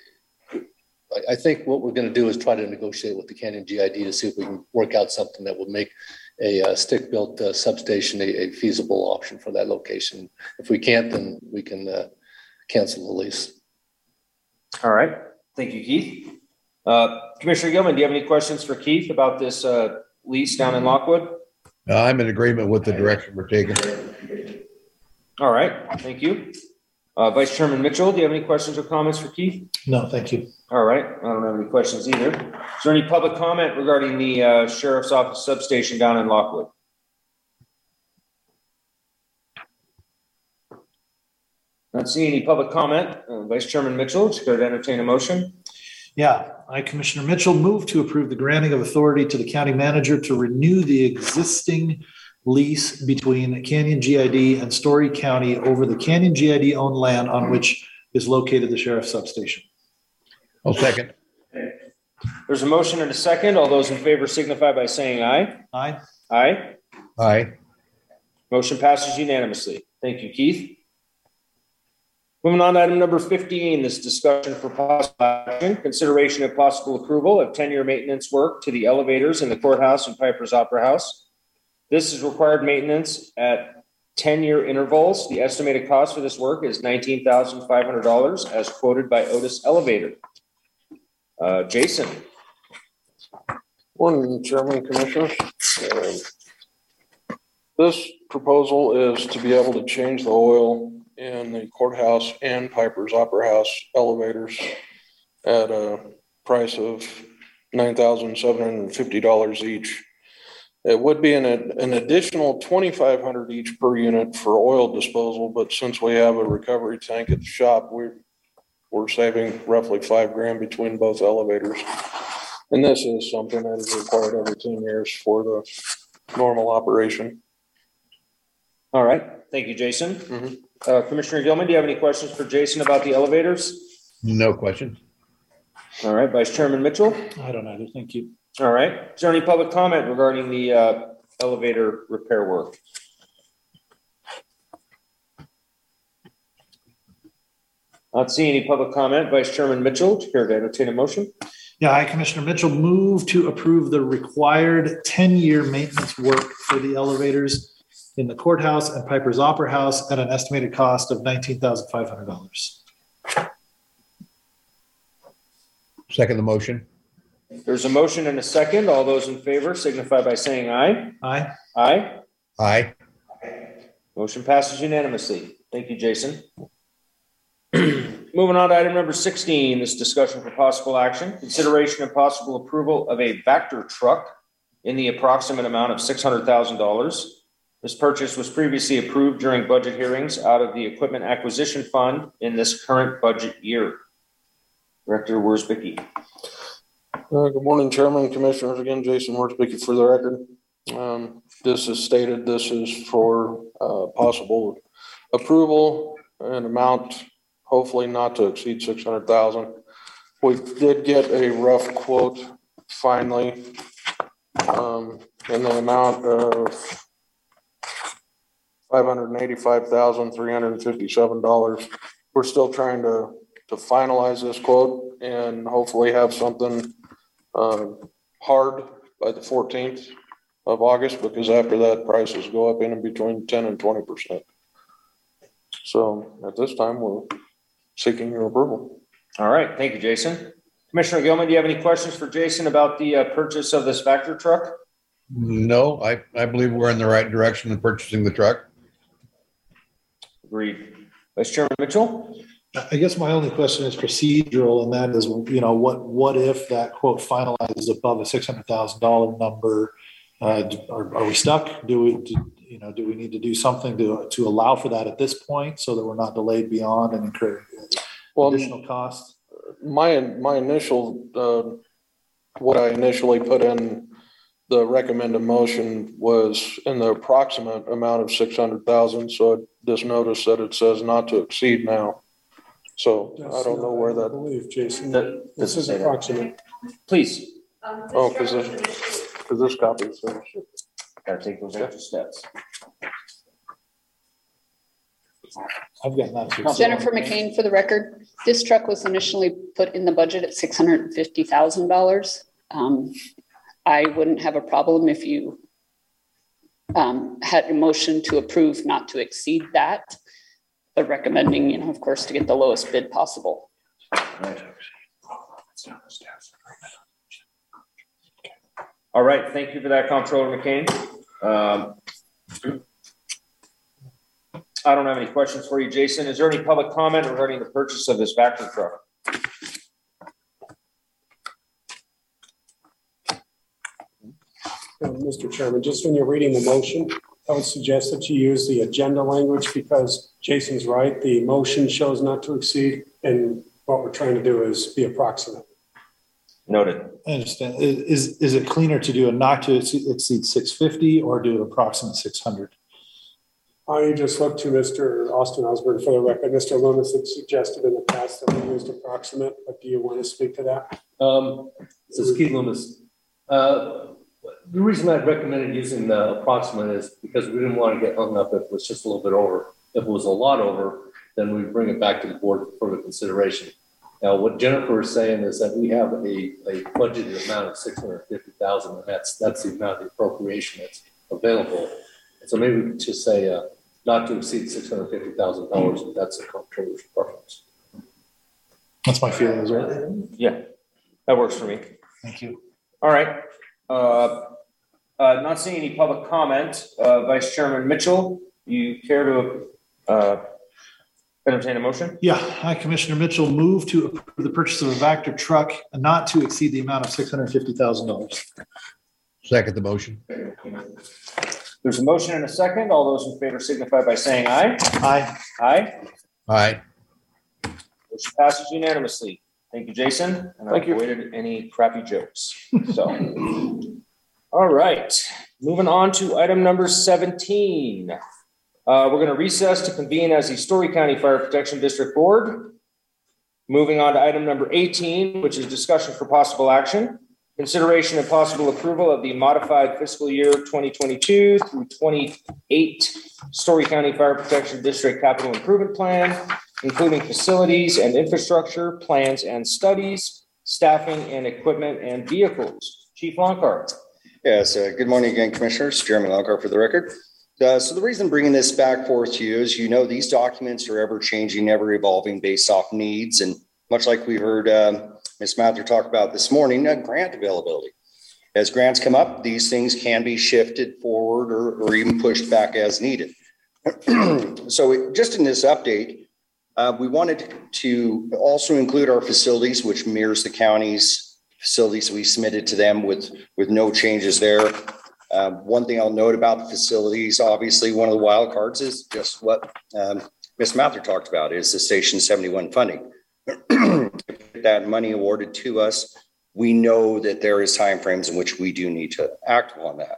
I think what we're going to do is try to negotiate with the Canyon G I D to see if we can work out something that would make a uh, stick-built uh, substation a, a feasible option for that location. If we can't, then we can uh, cancel the lease. All right. Thank you, Keith. Uh, Commissioner Gilman, do you have any questions for Keith about this uh, lease down in Lockwood? Uh, I'm in agreement with the direction we're taking. All right. Thank you. Uh, Vice Chairman Mitchell, do you have any questions or comments for Keith? No, thank you. All right. I don't have any questions either. Is there any public comment regarding the uh, Sheriff's Office substation down in Lockwood? Not seeing any public comment. Uh, Vice Chairman Mitchell, just go to entertain a motion. Yeah, I, Commissioner Mitchell, move to approve the granting of authority to the county manager to renew the existing lease between Canyon G I D and Story County over the Canyon G I D owned land on which is located the sheriff's substation. I'll second. There's a motion and a second. All those in favor signify by saying aye. Aye. Aye. Aye. Motion passes unanimously. Thank you, Keith. Moving on to item number fifteen, this discussion for possible action, consideration of possible approval of ten-year maintenance work to the elevators in the courthouse and Piper's Opera House. This is required maintenance at ten-year intervals. The estimated cost for this work is nineteen thousand five hundred dollars as quoted by Otis Elevator. Uh, Jason. Morning, Chairman, Commissioners. Uh, This proposal is to be able to change the oil in the courthouse and Piper's Opera House elevators at a price of nine thousand seven hundred fifty dollars each. It would be an, an additional twenty-five dollars each per unit for oil disposal, but since we have a recovery tank at the shop, we're, we're saving roughly five grand between both elevators. And this is something that is required every ten years for the normal operation. All right. Thank you, Jason. Mm-hmm. uh, Commissioner Gilman, do you have any questions for Jason about the elevators? No questions. All right. Vice Chairman Mitchell? I don't either. Thank you. All right. Is there any public comment regarding the uh, elevator repair work? Not seeing any public comment. Vice Chairman Mitchell, do you care to entertain a motion? Yeah, I, Commissioner Mitchell, move to approve the required ten-year maintenance work for the elevators in the courthouse and Piper's Opera House at an estimated cost of nineteen thousand five hundred dollars. Second the motion. There's a motion and a second. All those in favor signify by saying aye. Aye. Aye. Aye. Motion passes unanimously. Thank you, Jason. Moving on to item number sixteen, this discussion for possible action, consideration and possible approval of a Vector truck in the approximate amount of six hundred thousand dollars. This purchase was previously approved during budget hearings out of the Equipment Acquisition Fund in this current budget year. Director Worsbicky. Uh, good morning, Chairman, Commissioners. Again, Jason Worsbicky for the record. Um, this is stated, this is for uh, possible approval and amount, hopefully not to exceed six hundred thousand dollars. We did get a rough quote finally um, in the amount of five hundred eighty-five thousand three hundred fifty-seven dollars. We're still trying to, to finalize this quote and hopefully have something um, hard by the fourteenth of August, because after that prices go up in between ten and twenty percent. So at this time, we're seeking your approval. All right. Thank you, Jason. Commissioner Gilman, do you have any questions for Jason about the uh, purchase of this Vector truck? No, I, I believe we're in the right direction in purchasing the truck. Agreed. Vice Chairman Mitchell? I guess my only question is procedural, and that is, you know, what what if that quote finalizes above a six hundred thousand dollar number? Uh, are, are we stuck? Do we, do, you know, do we need to do something to to allow for that at this point so that we're not delayed beyond and incur well, additional costs? My my initial uh, what I initially put in the recommended motion was in the approximate amount of six hundred thousand. So I just noticed that it says not to exceed now. So That's I don't know where that. I believe, Jason. That, this is approximate. Please. Oh, because this, because this copy says. Gotta take those extra steps. I've got that. Jennifer McCain, for the record, this truck was initially put in the budget at six hundred fifty thousand dollars. Um, I wouldn't have a problem if you um, had a motion to approve not to exceed that, but recommending, you know, of course, to get the lowest bid possible. Right. All right. Thank you for that, Comptroller McCain. Um, I don't have any questions for you, Jason. Is there any public comment regarding the purchase of this Vector truck? Uh, Mister Chairman, just when you're reading the motion, I would suggest that you use the agenda language, because Jason's right. The motion shows not to exceed, and what we're trying to do is be approximate. Noted. I understand. Is is it cleaner to do a not to exceed six fifty or do an approximate six hundred? I just looked to Mister Austin Osborne for the record. Mister Loomis had suggested in the past that we used approximate, but do you want to speak to that? Um, this is Keith Loomis. Uh, the reason I recommended using the approximate is because we didn't want to get hung up if it was just a little bit over. If it was a lot over, then we bring it back to the board for further consideration. Now, what Jennifer is saying is that we have a, a budgeted amount of six hundred fifty thousand, and that's that's the amount of the appropriation that's available. So maybe we could just say uh, not to exceed six hundred fifty thousand dollars, if that's the comptroller's preference. That's my feeling as well. Yeah, that works for me. Thank you. All right. Uh, uh, not seeing any public comment. Uh, Vice Chairman Mitchell, you care to uh, entertain a motion? Yeah, hi, Commissioner Mitchell, move to approve the purchase of a Vector truck not to exceed the amount of six hundred fifty thousand dollars. Second the motion. There's a motion and a second. All those in favor signify by saying aye. Aye. Aye. Aye. Motion passes unanimously. Thank you, Jason. And I Thank you. avoided any crappy jokes. So, all right. Moving on to item number seventeen. Uh, we're going to recess to convene as the Story County Fire Protection District Board. Moving on to item number eighteen, which is discussion for possible action. Consideration and possible approval of the modified fiscal year twenty twenty-two through twenty-eight Story County Fire Protection District Capital Improvement Plan, including facilities and infrastructure, plans and studies, staffing and equipment and vehicles. Chief Longcart. Yes, uh, good morning again, Commissioners. Jeremy Longcart for the record. Uh, so the reason I'm bringing this back forth to you is, you know, these documents are ever changing, ever evolving based off needs. And much like we heard um, Miz Mather talk about this morning, uh, grant availability. As grants come up, these things can be shifted forward or, or even pushed back as needed. So it, just in this update, uh, we wanted to also include our facilities, which mirrors the county's facilities we submitted to them with, with no changes there. Uh, one thing I'll note about the facilities, obviously, one of the wild cards is just what um, Miz Mather talked about, is the Station seventy-one funding. That money awarded to us, we know that there is timeframes in which we do need to act on that.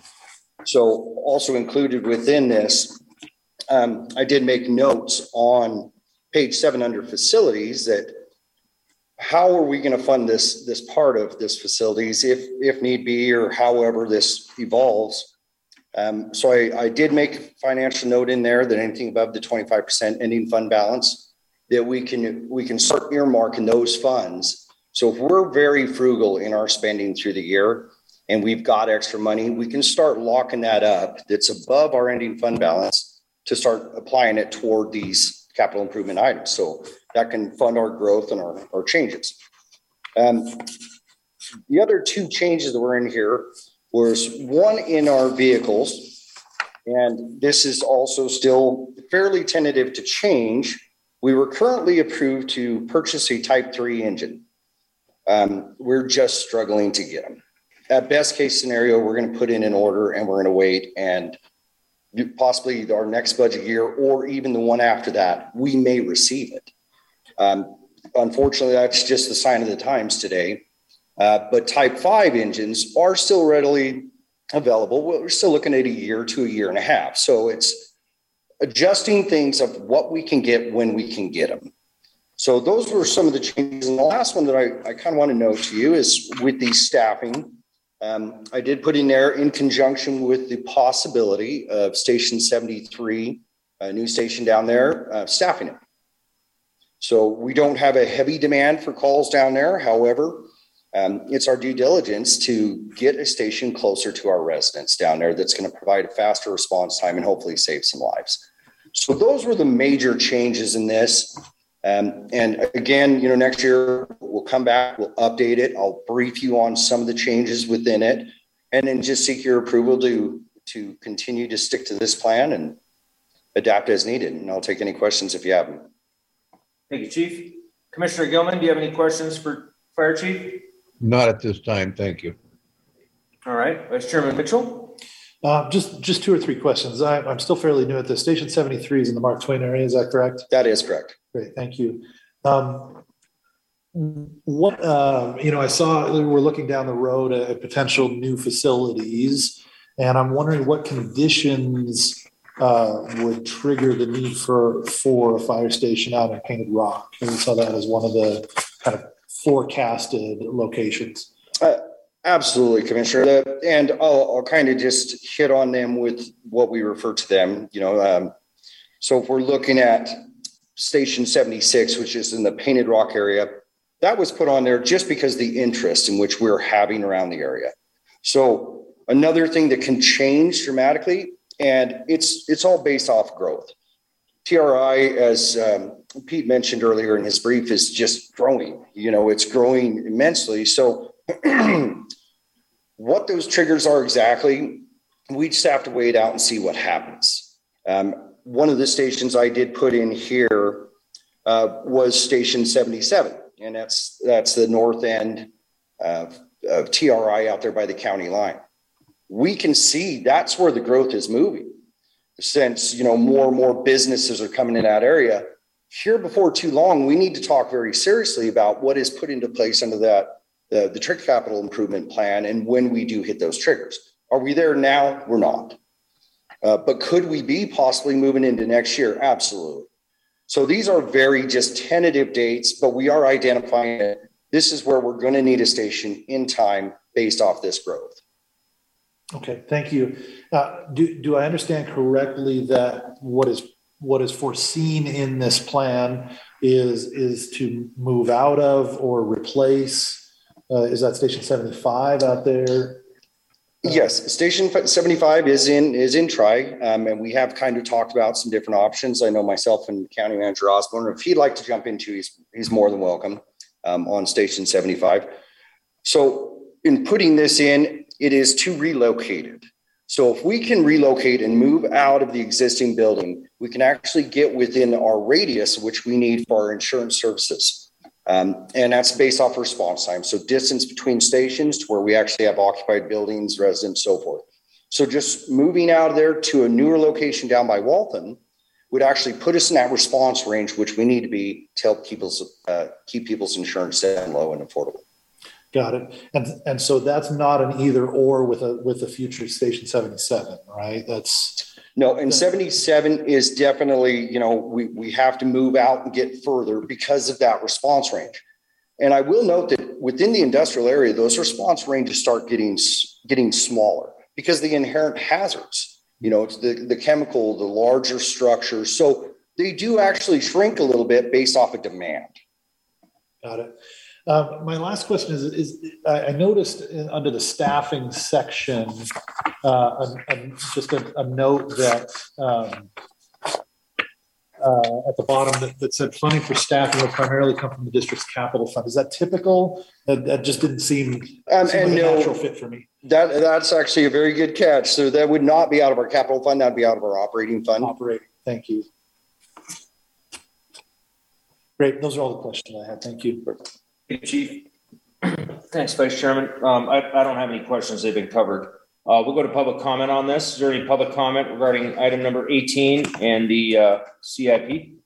So also included within this, um, I did make notes on page seven under facilities that how are we going to fund this, this part of this facilities if, if need be, or however this evolves. Um, so I, I did make a financial note in there that anything above the twenty-five percent ending fund balance, that we can, we can start earmarking those funds. So if we're very frugal in our spending through the year and we've got extra money, we can start locking that up that's above our ending fund balance to start applying it toward these capital improvement items. So that can fund our growth and our, our changes. Um, the other two changes that were in here was one in our vehicles, and this is also still fairly tentative to change. We were currently approved to purchase a type three engine. Um, we're just struggling to get them. At best case scenario, we're going to put in an order and we're going to wait, and possibly our next budget year or even the one after that, we may receive it. Um, unfortunately, that's just the sign of the times today. Uh, but type five engines are still readily available. We're still looking at a year to a year and a half. So it's adjusting things of what we can get when we can get them. So those were some of the changes. And the last one that I, I kind of want to note to you is with the staffing. Um, I did put in there in conjunction with the possibility of Station seventy-three, a new station down there, uh, staffing it. So we don't have a heavy demand for calls down there. However, um, it's our due diligence to get a station closer to our residents down there that's going to provide a faster response time and hopefully save some lives. So those were the major changes in this. Um, and again, you know, next year we'll come back, we'll update it. I'll brief you on some of the changes within it, and then just seek your approval to, to continue to stick to this plan and adapt as needed. And I'll take any questions if you have them. Thank you, Chief. Commissioner Gilman, do you have any questions for Fire Chief? Not at this time. Thank you. All right. Vice Chairman Mitchell. Uh, just, just two or three questions. I, I'm still fairly new at this. Station seventy-three is in the Mark Twain area. Is that correct? That is correct. Great. Thank you. Um, what, uh, you know, I saw we're looking down the road at potential new facilities, and I'm wondering what conditions uh, would trigger the need for, for a fire station out in Painted Rock. And we saw that as one of the kind of forecasted locations. Uh, absolutely, Commissioner. The, and I'll, I'll kind of just hit on them with what we refer to them. You know, um, so if we're looking at Station seventy-six, which is in the Painted Rock area, that was put on there just because the interest in which we're having around the area. So another thing that can change dramatically, and it's it's all based off growth. T R I, as um, Pete mentioned earlier in his brief, is just growing. You know, it's growing immensely. So what those triggers are exactly, we just have to wait out and see what happens. Um, one of the stations I did put in here uh, was Station seventy-seven, and that's that's the north end of, of T R I out there by the county line. We can see that's where the growth is moving. Since, you know, more and more businesses are coming in that area, here before too long, we need to talk very seriously about what is put into place under that, the, the trigger capital improvement plan, and when we do hit those triggers. Are we there now? We're not. Uh, but could we be possibly moving into next year? Absolutely. So these are very just tentative dates, but we are identifying it. This is where we're going to need a station in time based off this growth. Okay, thank you. Uh, do, do I understand correctly that what is what is foreseen in this plan is, is to move out of or replace? Uh, is that Station seventy-five out there? Yes, Station seventy-five is in is in Tri, um, and we have kind of talked about some different options. I know myself and County Manager Osborne, if he'd like to jump into, he's he's more than welcome um, on Station seventy-five. So in putting this in, it is to relocate it. So if we can relocate and move out of the existing building, we can actually get within our radius, which we need for our insurance services. Um, and that's based off response time. So distance between stations to where we actually have occupied buildings, residents, so forth. So just moving out of there to a newer location down by Waltham would actually put us in that response range, which we need to be to help people's, uh, keep people's insurance down low and affordable. Got it. And and so that's not an either or with a with a future Station seventy-seven, right? That's no, and seventy-seven is definitely, you know, we, we have to move out and get further because of that response range. And I will note that within the industrial area, those response ranges start getting getting smaller because the inherent hazards, you know, it's the, the chemical, the larger structures. So they do actually shrink a little bit based off of demand. Got it. Uh, my last question is, is I noticed in, under the staffing section, uh, a, a, just a, a note that um, uh, at the bottom that, that said funding for staffing will primarily come from the district's capital fund. Is that typical? That, that just didn't seem, um, seem and like a no, natural fit for me. That That's actually a very good catch. So that would not be out of our capital fund. That'd be out of our operating fund. Operating. Thank you. Great. Those are all the questions I had. Thank you. Hey, Chief. Thanks, Vice Chairman. Um, I, I don't have any questions. They've been covered. Uh, we'll go to public comment on this. Is there any public comment regarding item number eighteen and the uh, C I P?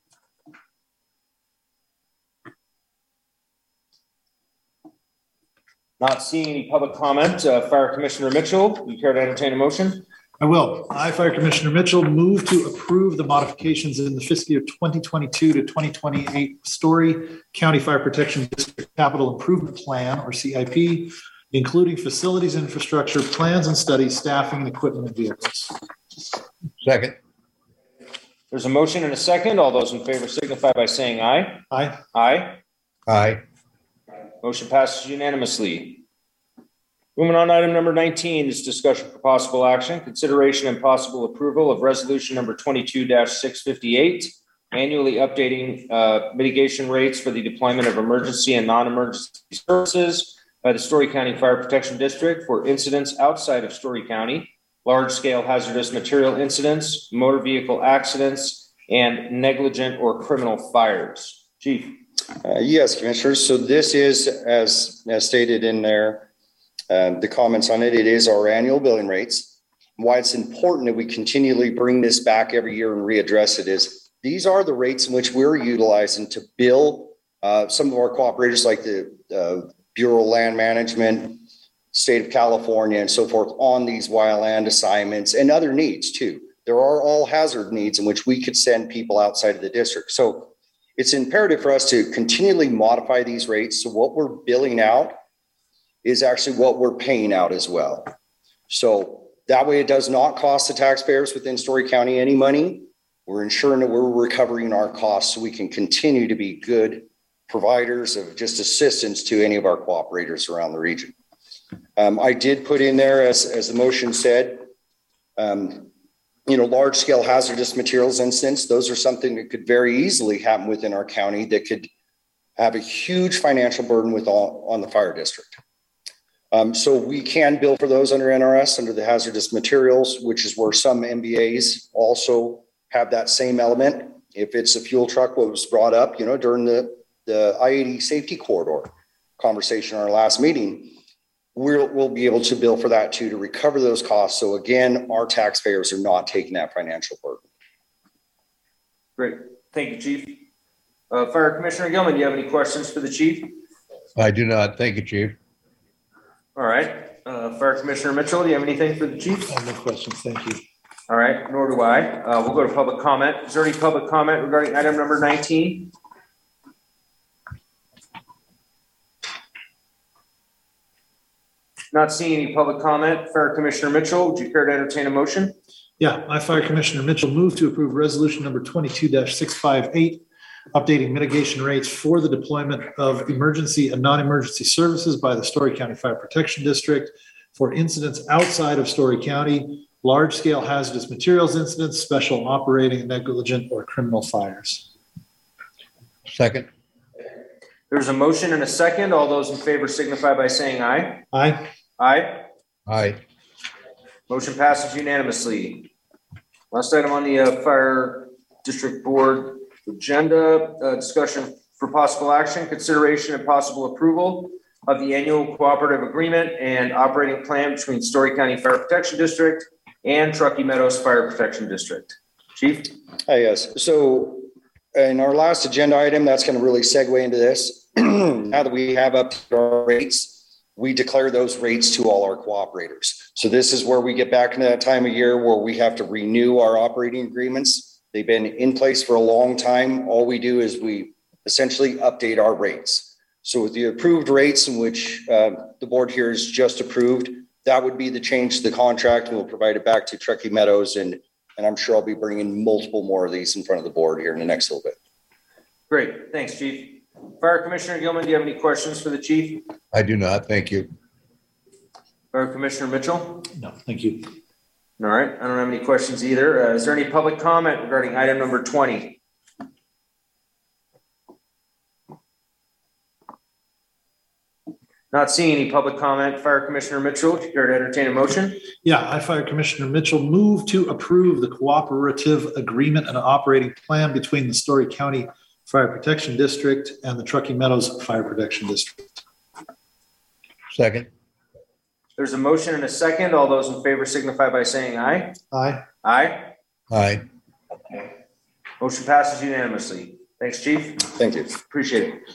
Not seeing any public comment. Uh, Fire Commissioner Mitchell, you care to entertain a motion? I will. I, Fire Commissioner Mitchell, move to approve the modifications in the fiscal year twenty twenty-two to twenty twenty-eight Story County Fire Protection District Capital Improvement Plan, or C I P, including facilities, infrastructure, plans and studies, staffing, and equipment and vehicles. Second. There's a motion and a second. All those in favor signify by saying aye. Aye. Aye. Aye. Motion passes unanimously. Moving on to item number nineteen is discussion for possible action, consideration and possible approval of resolution number twenty-two dash six fifty-eight, annually updating uh, mitigation rates for the deployment of emergency and non-emergency services by the Story County Fire Protection District for incidents outside of Story County, large-scale hazardous material incidents, motor vehicle accidents, and negligent or criminal fires. Chief. Uh, yes, Commissioners. So this is, as, as stated in there, Um, the comments on it, it is our annual billing rates. Why it's important that we continually bring this back every year and readdress it is these are the rates in which we're utilizing to bill uh, some of our cooperators like the uh, Bureau of Land Management, State of California, and so forth on these wildland assignments and other needs too. There are all hazard needs in which we could send people outside of the district. So it's imperative for us to continually modify these rates. So what we're billing out is actually what we're paying out as well. So that way it does not cost the taxpayers within Story County any money. We're ensuring that we're recovering our costs so we can continue to be good providers of just assistance to any of our cooperators around the region. Um, I did put in there, as, as the motion said, um, you know, large scale hazardous materials incidents. Those are something that could very easily happen within our county that could have a huge financial burden with all, on the fire district. Um, so we can bill for those under N R S, under the hazardous materials, which is where some M B As also have that same element. If it's a fuel truck, what was brought up, you know, during the, the I eighty safety corridor conversation in our last meeting, we'll, we'll be able to bill for that too, to recover those costs. So again, our taxpayers are not taking that financial burden. Great. Thank you, Chief. Uh, Fire Commissioner Gilman, do you have any questions for the chief? I do not. Thank you, Chief. All right. Uh, Fire Commissioner Mitchell, do you have anything for the chief? I have no questions. Thank you. All right, nor do I. Uh, we'll go to public comment. Is there any public comment regarding item number nineteen? Not seeing any public comment. Fire Commissioner Mitchell, would you care to entertain a motion? Yeah, I, Fire Commissioner Mitchell, move to approve resolution number twenty-two six five eight, updating mitigation rates for the deployment of emergency and non-emergency services by the Story County Fire Protection District for incidents outside of Story County, large-scale hazardous materials incidents, special operating, negligent, or criminal fires. Second. There's a motion and a second. All those in favor signify by saying aye. Aye. Aye. Aye. Motion passes unanimously. Last item on the uh, Fire District Board agenda, uh, discussion for possible action, consideration and possible approval of the annual cooperative agreement and operating plan between Story County Fire Protection District and Truckee Meadows Fire Protection District. Chief? Hi, yes. So in our last agenda item, that's going to really segue into this. Now that we have up our rates, we declare those rates to all our cooperators. So this is where we get back into that time of year where we have to renew our operating agreements. They've been in place for a long time. All we do is we essentially update our rates. So with the approved rates in which uh, the board here has just approved, that would be the change to the contract, and we'll provide it back to Truckee Meadows. And, and I'm sure I'll be bringing multiple more of these in front of the board here in the next little bit. Great. Thanks, Chief. Fire Commissioner Gilman, do you have any questions for the chief? I do not. Thank you. Fire Commissioner Mitchell? No, thank you. All right. I don't have any questions either. Uh, is there any public comment regarding item number twenty? Not seeing any public comment. Fire Commissioner Mitchell, if you care to entertain a motion? Yeah, I, Fire Commissioner Mitchell, move to approve the cooperative agreement and operating plan between the Story County Fire Protection District and the Truckee Meadows Fire Protection District. Second. There's a motion and a second. All those in favor signify by saying aye. Aye. Aye. Aye. Motion passes unanimously. Thanks, Chief. Thank you. Appreciate it.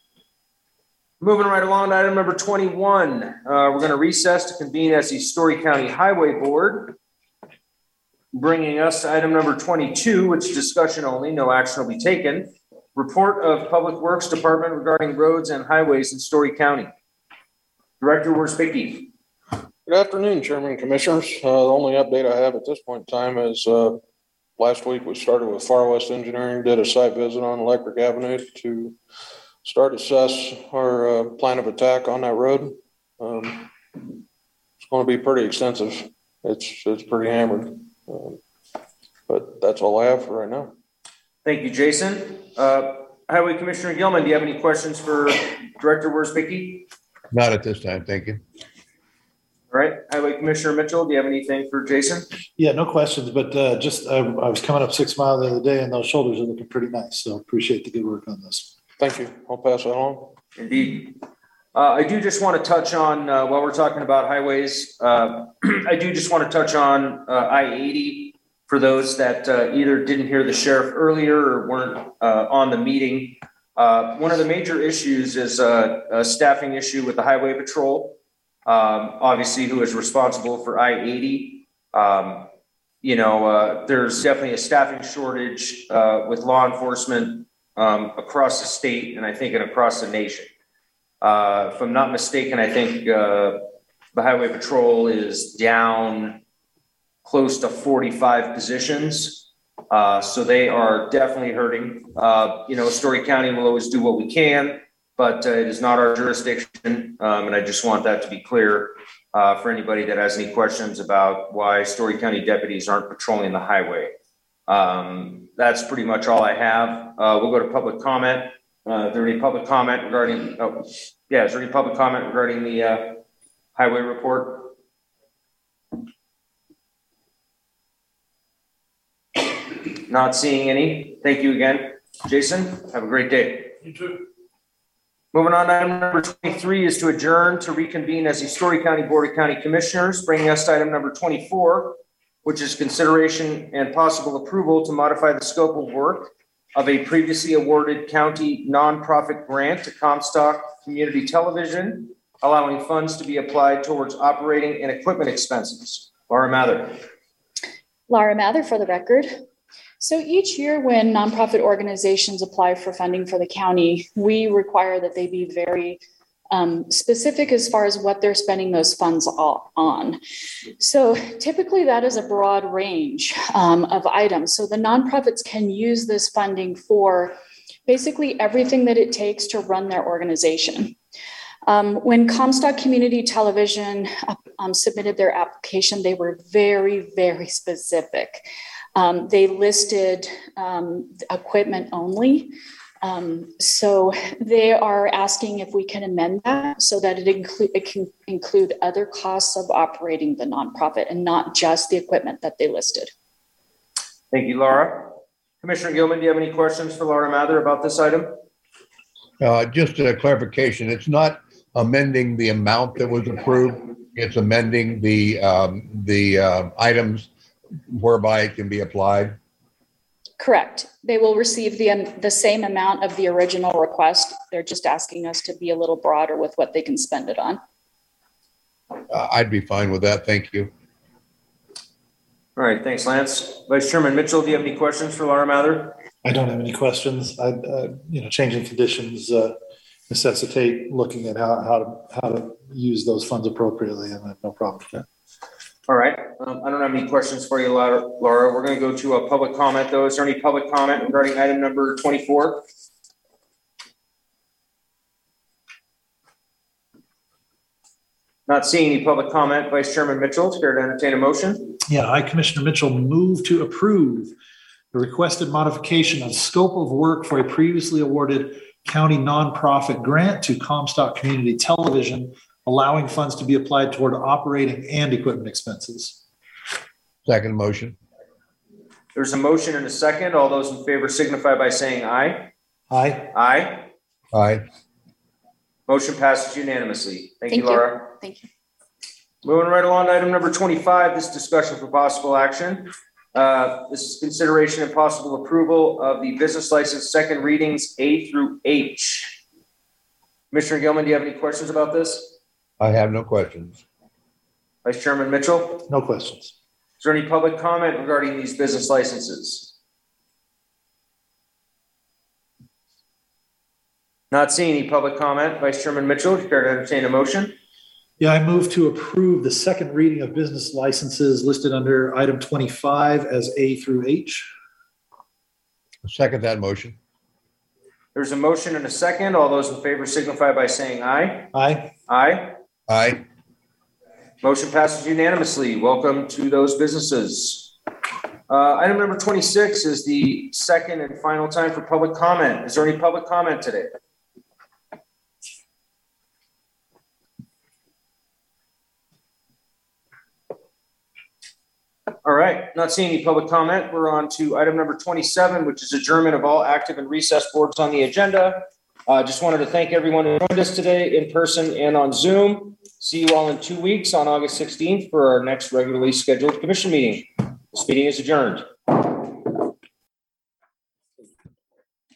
Moving right along to item number twenty-one. Uh, we're going to recess to convene as the Story County Highway Board. Bringing us to item number twenty-two, which is discussion only, no action will be taken. Report of Public Works Department regarding roads and highways in Story County. Director Worsbicky. Good afternoon, Chairman and Commissioners. Uh, the only update I have at this point in time is uh, last week we started with Far West Engineering, did a site visit on Electric Avenue to start assess our uh, plan of attack on that road. Um, it's going to be pretty extensive. It's it's pretty hammered, um, but that's all I have for right now. Thank you, Jason. Uh, Highway Commissioner Gilman, do you have any questions for Director Worsbicky? Not at this time. Thank you. All right. Highway Commissioner Mitchell, do you have anything for Jason? Yeah, no questions, but uh, just uh, I was coming up Six Mile the other day and those shoulders are looking pretty nice. So appreciate the good work on this. Thank you. I'll pass that on. Indeed. Uh, I do just want to touch on, uh, while we're talking about highways, uh, I do just want to touch on uh, I eighty for those that uh, either didn't hear the sheriff earlier or weren't uh, on the meeting. Uh, one of the major issues is uh, a staffing issue with the Highway Patrol, um, obviously who is responsible for I eighty. Um, you know, uh, there's definitely a staffing shortage uh, with law enforcement um, across the state and I think and across the nation. Uh, if I'm not mistaken, I think uh, the Highway Patrol is down close to forty-five positions Uh, so they are definitely hurting. Uh, you know, Story County will always do what we can, but uh, it is not our jurisdiction. Um, and I just want that to be clear uh, for anybody that has any questions about why Story County deputies aren't patrolling the highway. Um, that's pretty much all I have. Uh, we'll go to public comment. Uh, is there any public comment regarding, oh, yeah, is there any public comment regarding the uh, highway report? Not seeing any. Thank you again. Jason, have a great day. You too. Moving on, item number twenty-three is to adjourn to reconvene as the Story County Board of County Commissioners, bringing us to item number twenty-four, which is consideration and possible approval to modify the scope of work of a previously awarded county nonprofit grant to Comstock Community Television, allowing funds to be applied towards operating and equipment expenses. Laura Mather. Laura Mather for the record. So each year when nonprofit organizations apply for funding for the county, we require that they be very um, specific as far as what they're spending those funds on. So typically that is a broad range um, of items. So the nonprofits can use this funding for basically everything that it takes to run their organization. Um, when Comstock Community Television um, submitted their application, they were very, very specific. Um, they listed um, equipment only. Um, so they are asking if we can amend that so that it, include, it can include other costs of operating the nonprofit and not just the equipment that they listed. Thank you, Laura. Commissioner Gilman, do you have any questions for Laura Mather about this item? Uh, just a clarification. It's not amending the amount that was approved. It's amending the, um, the uh, items whereby it can be applied. Correct. They will receive the, um, the same amount of the original request. They're just asking us to be a little broader with what they can spend it on. Uh, I'd be fine with that. Thank you. All right. Thanks, Lance. Vice Chairman Mitchell, do you have any questions for Laura Mather? I don't have any questions. I, uh, you know, changing conditions uh, necessitate looking at how, how to, how to use those funds appropriately, and I have no problem with that. All right. Um, I don't have any questions for you, Laura. Laura. We're going to go to a public comment, though. Is there any public comment regarding item number twenty-four? Not seeing any public comment. Vice Chairman Mitchell, care to entertain a motion? Yeah, I, Commissioner Mitchell, move to approve the requested modification of scope of work for a previously awarded county nonprofit grant to Comstock Community Television, allowing funds to be applied toward operating and equipment expenses. Second motion. There's a motion and a second. All those in favor signify by saying aye. Aye. Aye. Aye. Motion passes unanimously. Thank, Thank you, Laura. you. Thank you. Moving right along to item number twenty-five, this discussion for possible action. Uh, this is consideration and possible approval of the business license second readings A through H. Commissioner Gilman, do you have any questions about this? I have no questions. Vice Chairman Mitchell? No questions. Is there any public comment regarding these business licenses? Not seeing any public comment. Vice Chairman Mitchell, care to entertain a motion? Yeah, I move to approve the second reading of business licenses listed under item twenty-five as A through H. Second that motion. There's a motion and a second. All those in favor signify by saying aye. Aye. Aye. Aye. Motion passes unanimously. Welcome to those businesses. Uh, item number twenty-six is the second and final time for public comment. Is there any public comment today? All right, not seeing any public comment. We're on to item number twenty-seven, which is adjournment of all active and recess boards on the agenda. I uh, just wanted to thank everyone who joined us today in person and on Zoom. See you all in two weeks on August sixteenth for our next regularly scheduled commission meeting. This meeting is adjourned.